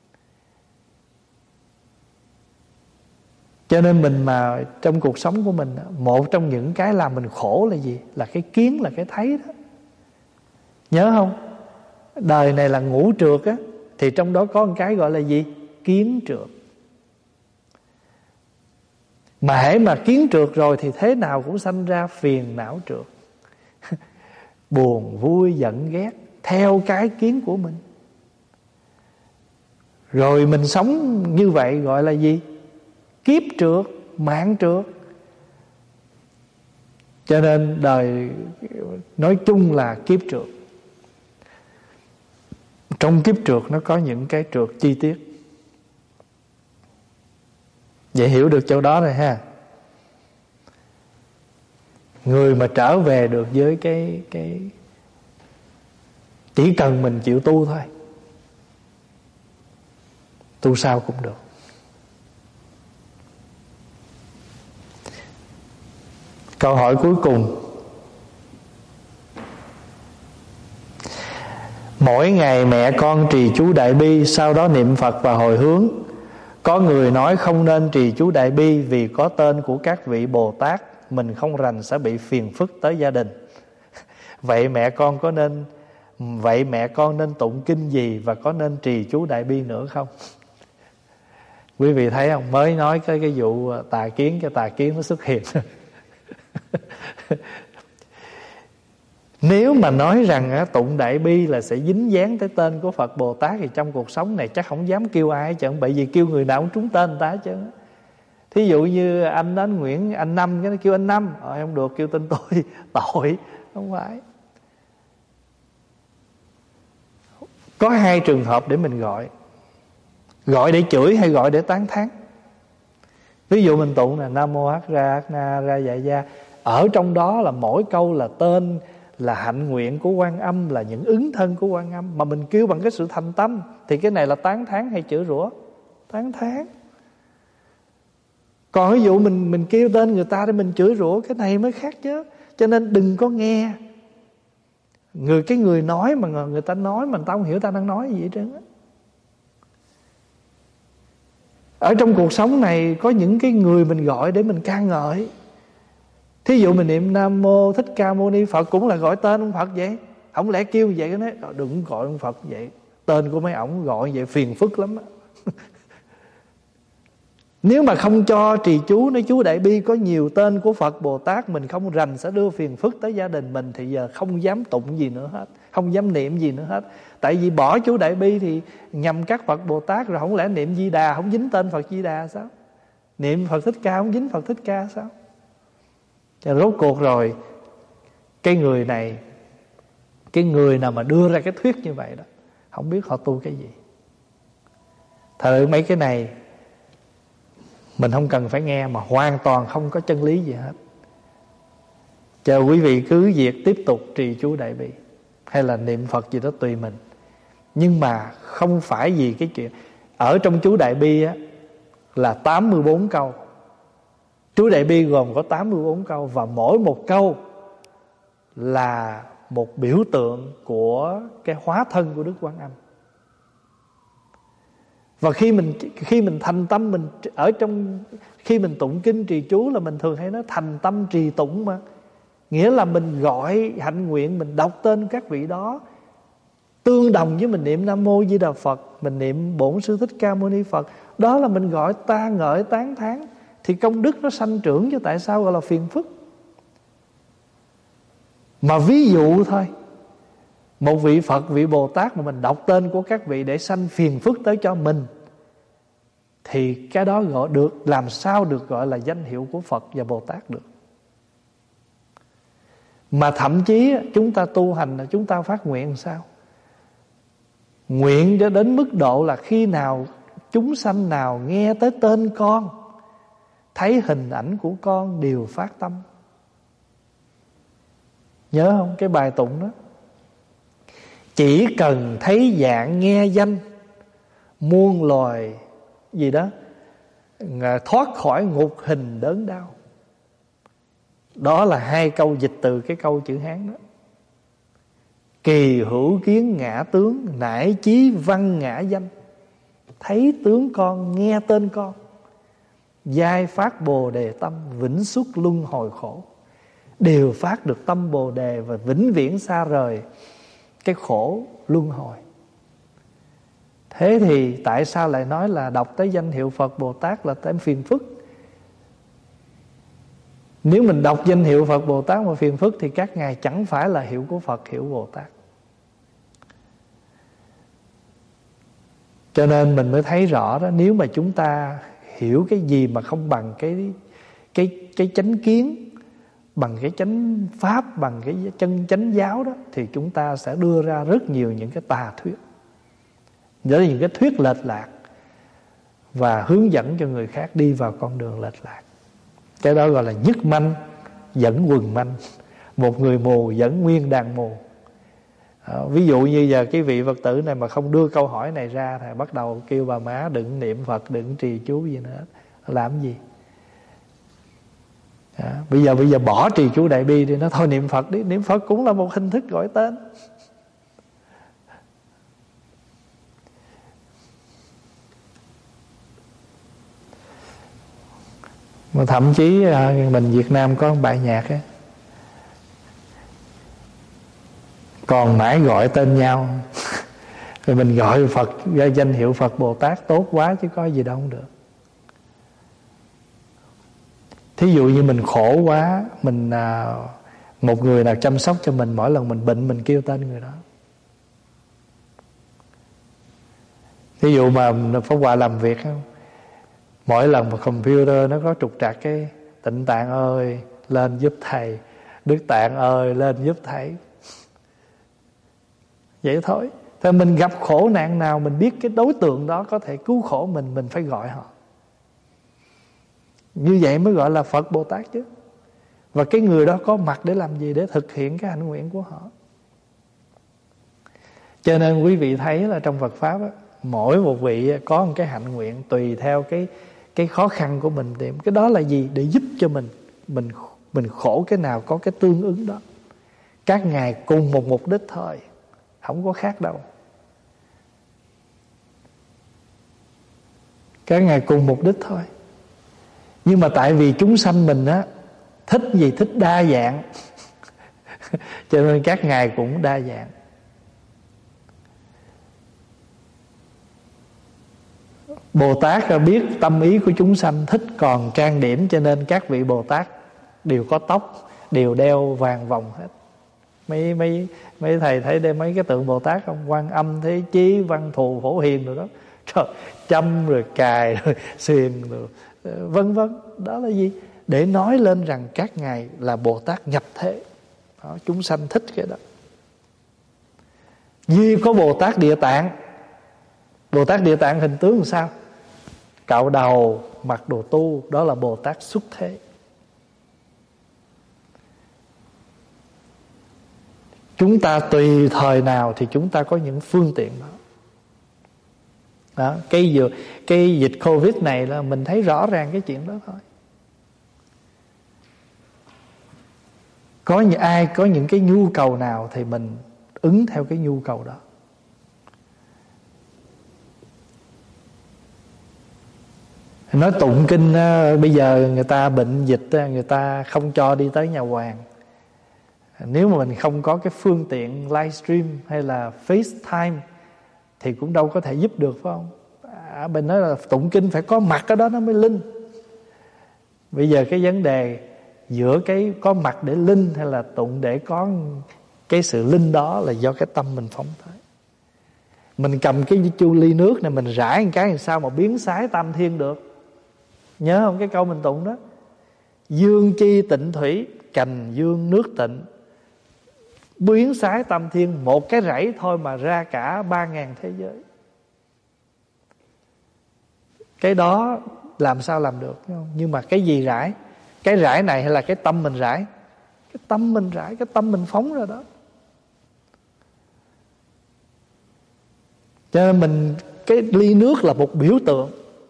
Cho nên mình mà trong cuộc sống của mình, một trong những cái làm mình khổ là gì? Là cái kiến, là cái thấy đó. Nhớ không? Đời này là ngũ trượt á, thì trong đó có một cái gọi là gì? Kiến trượt. Mà hễ mà kiến trượt rồi thì thế nào cũng sanh ra phiền não trượt. Buồn, vui, giận, ghét theo cái kiến của mình. Rồi mình sống như vậy gọi là gì? Kiếp trượt, mạng trượt. Cho nên đời nói chung là kiếp trượt. Trong kiếp trượt nó có những cái trượt chi tiết. Vậy hiểu được chỗ đó rồi ha. Người mà trở về được với cái chỉ cần mình chịu tu thôi, tu sao cũng được. Câu hỏi cuối cùng. Mỗi ngày mẹ con trì chú Đại Bi, sau đó niệm Phật và hồi hướng. Có người nói không nên trì chú Đại Bi vì có tên của các vị Bồ Tát, mình không rành sẽ bị phiền phức tới gia đình. Vậy mẹ con nên tụng kinh gì và có nên trì chú Đại Bi nữa không? Quý vị thấy không? Mới nói cái vụ tà kiến, cái tà kiến nó xuất hiện. Nếu mà nói rằng tụng Đại Bi là sẽ dính dáng tới tên của Phật Bồ Tát, thì trong cuộc sống này chắc không dám kêu ai hết trơn. Bởi vì kêu người nào cũng trúng tên người ta hết trơn. Thí dụ như anh Nguyễn, anh Năm, cái nó kêu anh Năm, không được, kêu tên tôi tội. Không phải. Có hai trường hợp để mình gọi. Gọi để chửi hay gọi để tán thán. Ví dụ mình tụng là Nam Mô Hắc Ra Hắc Na Ra Dạ Gia, ở trong đó là mỗi câu là tên, là hạnh nguyện của Quan Âm, là những ứng thân của Quan Âm, mà mình kêu bằng cái sự thành tâm, thì cái này là tán thán hay chửi rủa? Tán thán. Còn ví dụ mình kêu tên người ta để mình chửi rủa, cái này mới khác chứ. Cho nên đừng có nghe cái người nói mà người ta nói mà người ta không hiểu ta đang nói gì hết trơn á. Ở trong cuộc sống này có những cái người mình gọi để mình ca ngợi. Thí dụ mình niệm Nam Mô Thích Ca Mâu Ni Phật cũng là gọi tên ông Phật vậy. Không lẽ kêu vậy cái nói đừng gọi ông Phật vậy, tên của mấy ổng gọi vậy phiền phức lắm á. Nếu mà không cho trì chú, nói chú Đại Bi có nhiều tên của Phật Bồ Tát, mình không rành sẽ đưa phiền phức tới gia đình mình, thì giờ không dám tụng gì nữa hết, không dám niệm gì nữa hết. Tại vì bỏ chú Đại Bi thì nhằm các Phật Bồ Tát rồi, không lẽ niệm Di Đà không dính tên Phật Di Đà sao? Niệm Phật Thích Ca không dính Phật Thích Ca sao? Và rốt cuộc rồi cái người này, cái người nào mà đưa ra cái thuyết như vậy đó, không biết họ tu cái gì. Thật mấy cái này mình không cần phải nghe, mà hoàn toàn không có chân lý gì hết. Chờ quý vị cứ việc tiếp tục trì chú Đại Bi hay là niệm Phật gì đó tùy mình. Nhưng mà không phải vì cái chuyện ở trong chú Đại Bi á, là 84 câu. Chú Đại Bi gồm có 84 câu, và mỗi một câu là một biểu tượng của cái hóa thân của Đức Quan Âm. Và khi mình thành tâm, mình ở trong khi mình tụng kinh trì chú là mình thường hay nói thành tâm trì tụng mà. Nghĩa là mình gọi hạnh nguyện, mình đọc tên các vị đó tương đồng với mình niệm Nam Mô Di Đà Phật, mình niệm Bổn Sư Thích Ca Mâu Ni Phật. Đó là mình gọi ta ngợi tán thán, thì công đức nó sanh trưởng, chứ tại sao gọi là phiền phức. Mà ví dụ thôi, một vị Phật, vị Bồ Tát mà mình đọc tên của các vị để sanh phiền phức tới cho mình, thì cái đó gọi được, làm sao được gọi là danh hiệu của Phật và Bồ Tát được. Mà thậm chí chúng ta tu hành là chúng ta phát nguyện làm sao? Nguyện cho đến mức độ là khi nào chúng sanh nào nghe tới tên con, thấy hình ảnh của con đều phát tâm. Nhớ không cái bài tụng đó? Chỉ cần thấy dạng nghe danh, muôn loài gì đó thoát khỏi ngục hình đớn đau. Đó là hai câu dịch từ cái câu chữ Hán đó. Kỳ hữu kiến ngã tướng, nải chí văn ngã danh. Thấy tướng con, nghe tên con, giai phát bồ đề tâm, vĩnh xuất luân hồi khổ. Đều phát được tâm bồ đề và vĩnh viễn xa rời cái khổ luân hồi. Thế thì tại sao lại nói là đọc tới danh hiệu Phật Bồ Tát là tem phiền phức? Nếu mình đọc danh hiệu Phật Bồ Tát mà phiền phức thì các ngài chẳng phải là hiệu của Phật, hiệu Bồ Tát. Cho nên mình mới thấy rõ đó, nếu mà chúng ta hiểu cái gì mà không bằng cái chánh kiến, bằng cái chánh pháp, bằng cái chân chánh giáo đó, thì chúng ta sẽ đưa ra rất nhiều những cái tà thuyết, đó là những cái thuyết lệch lạc, và hướng dẫn cho người khác đi vào con đường lệch lạc. Cái đó gọi là nhất manh dẫn quần manh, một người mù dẫn nguyên đàn mù. Ví dụ như giờ cái vị Phật tử này mà không đưa câu hỏi này ra thì bắt đầu kêu bà má đừng niệm Phật, đừng trì chú gì nữa. Làm gì? Bây giờ bỏ trì chú Đại Bi đi, nó thôi niệm Phật đi. Niệm Phật cũng là một hình thức gọi tên. Mà thậm chí mình Việt Nam có một bài nhạc ấy, còn mãi gọi tên nhau. Rồi mình gọi Phật, danh hiệu Phật Bồ Tát tốt quá chứ có gì đâu không được. Thí dụ như mình khổ quá, mình một người nào chăm sóc cho mình, mỗi lần mình bệnh mình kêu tên người đó. Thí dụ mà Pháp Hòa làm việc không, mỗi lần mà computer nó có trục trặc cái Tịnh Tạng ơi lên giúp thầy, Đức Tạng ơi lên giúp thầy. Vậy thôi. Thì mình gặp khổ nạn nào, mình biết cái đối tượng đó có thể cứu khổ mình phải gọi họ. Như vậy mới gọi là Phật Bồ Tát chứ. Và cái người đó có mặt để làm gì? Để thực hiện cái hạnh nguyện của họ. Cho nên quý vị thấy là trong Phật Pháp á, mỗi một vị có một cái hạnh nguyện tùy theo cái khó khăn của mình tìm. Cái đó là gì? Để giúp cho mình khổ cái nào có cái tương ứng đó. Các ngài cùng một mục đích thôi, không có khác đâu. Các ngài cùng mục đích thôi. Nhưng mà tại vì chúng sanh mình á thích gì? Thích đa dạng. Cho nên các ngài cũng đa dạng. Bồ Tát biết tâm ý của chúng sanh thích còn trang điểm, cho nên các vị Bồ Tát đều có tóc, đều đeo vàng vòng hết. Mấy thầy thấy đây mấy cái tượng Bồ Tát không? Quan Âm, Thế Chí, Văn Thù, Phổ Hiền rồi đó. Trời, châm rồi cài rồi xiềng rồi vân vân. Đó là gì? Để nói lên rằng các ngài là Bồ Tát nhập thế đó, chúng sanh thích cái đó. Duy có Bồ Tát Địa Tạng. Bồ Tát Địa Tạng hình tướng làm sao? Cạo đầu, mặc đồ tu, đó là Bồ Tát xuất thế. Chúng ta tùy thời nào thì chúng ta có những phương tiện đó. Đó, cái dịch Covid này là mình thấy rõ ràng cái chuyện đó thôi. Ai có những cái nhu cầu nào thì mình ứng theo cái nhu cầu đó. Nói tụng kinh, bây giờ người ta bệnh dịch, người ta không cho đi tới nhà hoàng. Nếu mà mình không có cái phương tiện livestream hay là FaceTime thì cũng đâu có thể giúp được, phải không? Mình nói là tụng kinh phải có mặt ở đó nó mới linh. Bây giờ cái vấn đề giữa cái có mặt để linh hay là tụng để có cái sự linh đó là do cái tâm mình phóng tới. Mình cầm cái chu ly nước này mình rải một cái làm sao mà biến sái tam thiên được. Nhớ không cái câu mình tụng đó? Dương chi tịnh thủy, cành dương nước tịnh, biến sái tam thiên. Một cái rẫy thôi mà ra cả 3.000 thế giới. Cái đó làm sao làm được, không? Nhưng mà cái gì rải? Cái rải này hay là cái tâm mình rải? Cái tâm mình rải, cái tâm mình phóng ra đó. Cho nên cái ly nước là một biểu tượng.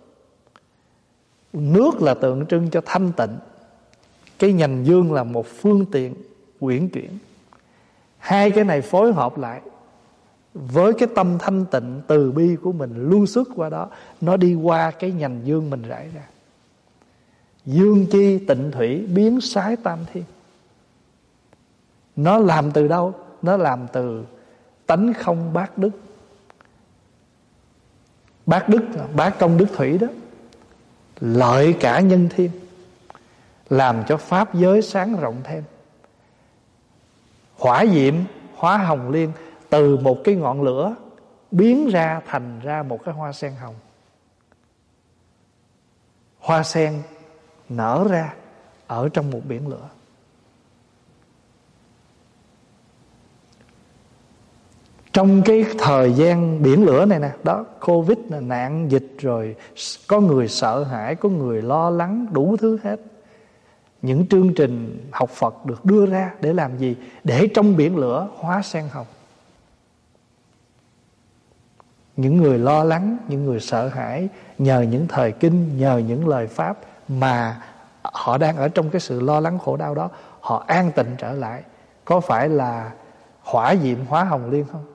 Nước là tượng trưng cho thanh tịnh. Cái nhành dương là một phương tiện uyển chuyển. Hai cái này phối hợp lại với cái tâm thanh tịnh từ bi của mình lưu xuất qua đó, nó đi qua cái nhành dương mình rải ra. Dương chi tịnh thủy, biến sái tam thiên. Nó làm từ đâu? Nó làm từ tánh không bát đức. Bát đức là bát công đức thủy đó, lợi cả nhân thiên, làm cho pháp giới sáng rộng thêm. Hỏa diệm, hóa hồng liên, từ một cái ngọn lửa biến ra thành ra một cái hoa sen hồng. Hoa sen nở ra ở trong một biển lửa. Trong cái thời gian biển lửa này nè, đó, Covid là nạn dịch rồi, có người sợ hãi, có người lo lắng, đủ thứ hết. Những chương trình học Phật được đưa ra để làm gì? Để trong biển lửa hóa sen hồng. Những người lo lắng, những người sợ hãi, nhờ những thời kinh, nhờ những lời Pháp mà họ đang ở trong cái sự lo lắng khổ đau đó, họ an tịnh trở lại. Có phải là hỏa diệm hóa hồng liên không?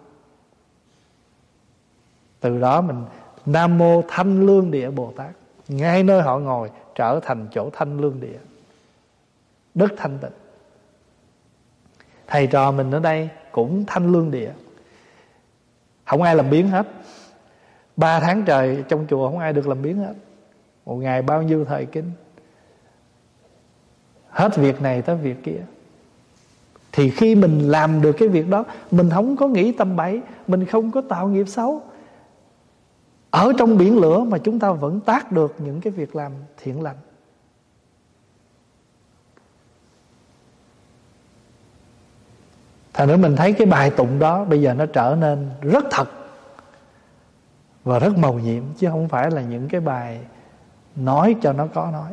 Từ đó mình Nam Mô Thanh Lương Địa Bồ Tát, ngay nơi họ ngồi trở thành chỗ thanh lương địa, đất thanh tịnh. Thầy trò mình ở đây cũng thanh lương địa, không ai làm biến hết. 3 tháng trời trong chùa không ai được làm biến hết. Một ngày bao nhiêu thời kinh, hết việc này tới việc kia. Thì khi mình làm được cái việc đó, mình không có nghĩ tầm bậy, mình không có tạo nghiệp xấu, ở trong biển lửa mà chúng ta vẫn tác được những cái việc làm thiện lành. Thành nữa mình thấy cái bài tụng đó bây giờ nó trở nên rất thật và rất mầu nhiệm, chứ không phải là những cái bài nói cho nó có nói.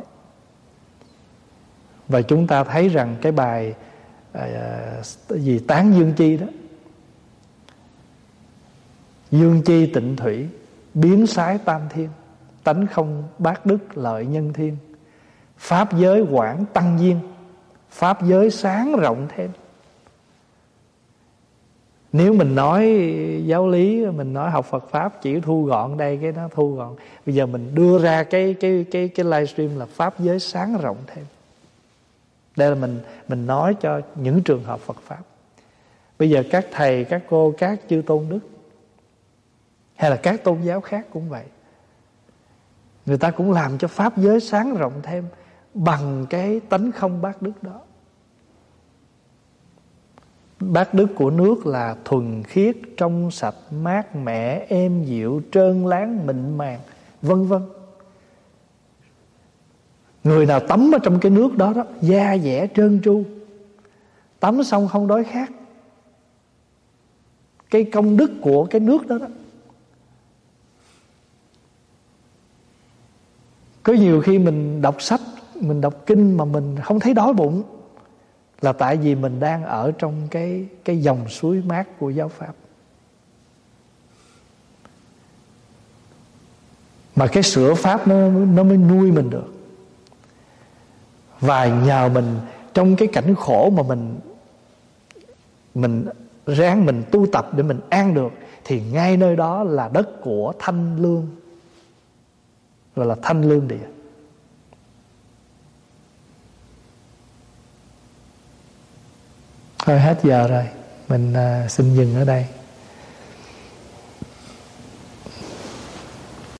Và chúng ta thấy rằng cái bài gì tán dương chi đó, dương chi tịnh thủy, biến sái tam thiên, tánh không bát đức lợi nhân thiên, pháp giới quảng tăng duyên, pháp giới sáng rộng thêm. Nếu mình nói giáo lý, mình nói học Phật Pháp chỉ thu gọn đây, cái nó thu gọn. Bây giờ mình đưa ra cái livestream là pháp giới sáng rộng thêm. Đây là mình nói cho những trường hợp Phật Pháp. Bây giờ các thầy, các cô, các chư tôn đức hay là các tôn giáo khác cũng vậy. Người ta cũng làm cho Pháp giới sáng rộng thêm bằng cái tánh không bát đức đó. Bát đức của nước là thuần khiết, trong sạch, mát mẻ, êm dịu, trơn láng, mịn màng, vân vân. Người nào tắm ở trong cái nước đó đó, da dẻ trơn tru, tắm xong không đói khát. Cái công đức của cái nước đó đó. Có nhiều khi mình đọc sách, mình đọc kinh mà mình không thấy đói bụng, là tại vì mình đang ở trong cái dòng suối mát của giáo Pháp. Mà cái sữa Pháp nó mới nuôi mình được. Và nhờ mình trong cái cảnh khổ mà mình ráng mình tu tập để mình an được, thì ngay nơi đó là đất của thanh lương, gọi là thanh lương địa. Thôi hết giờ rồi, mình xin dừng ở đây.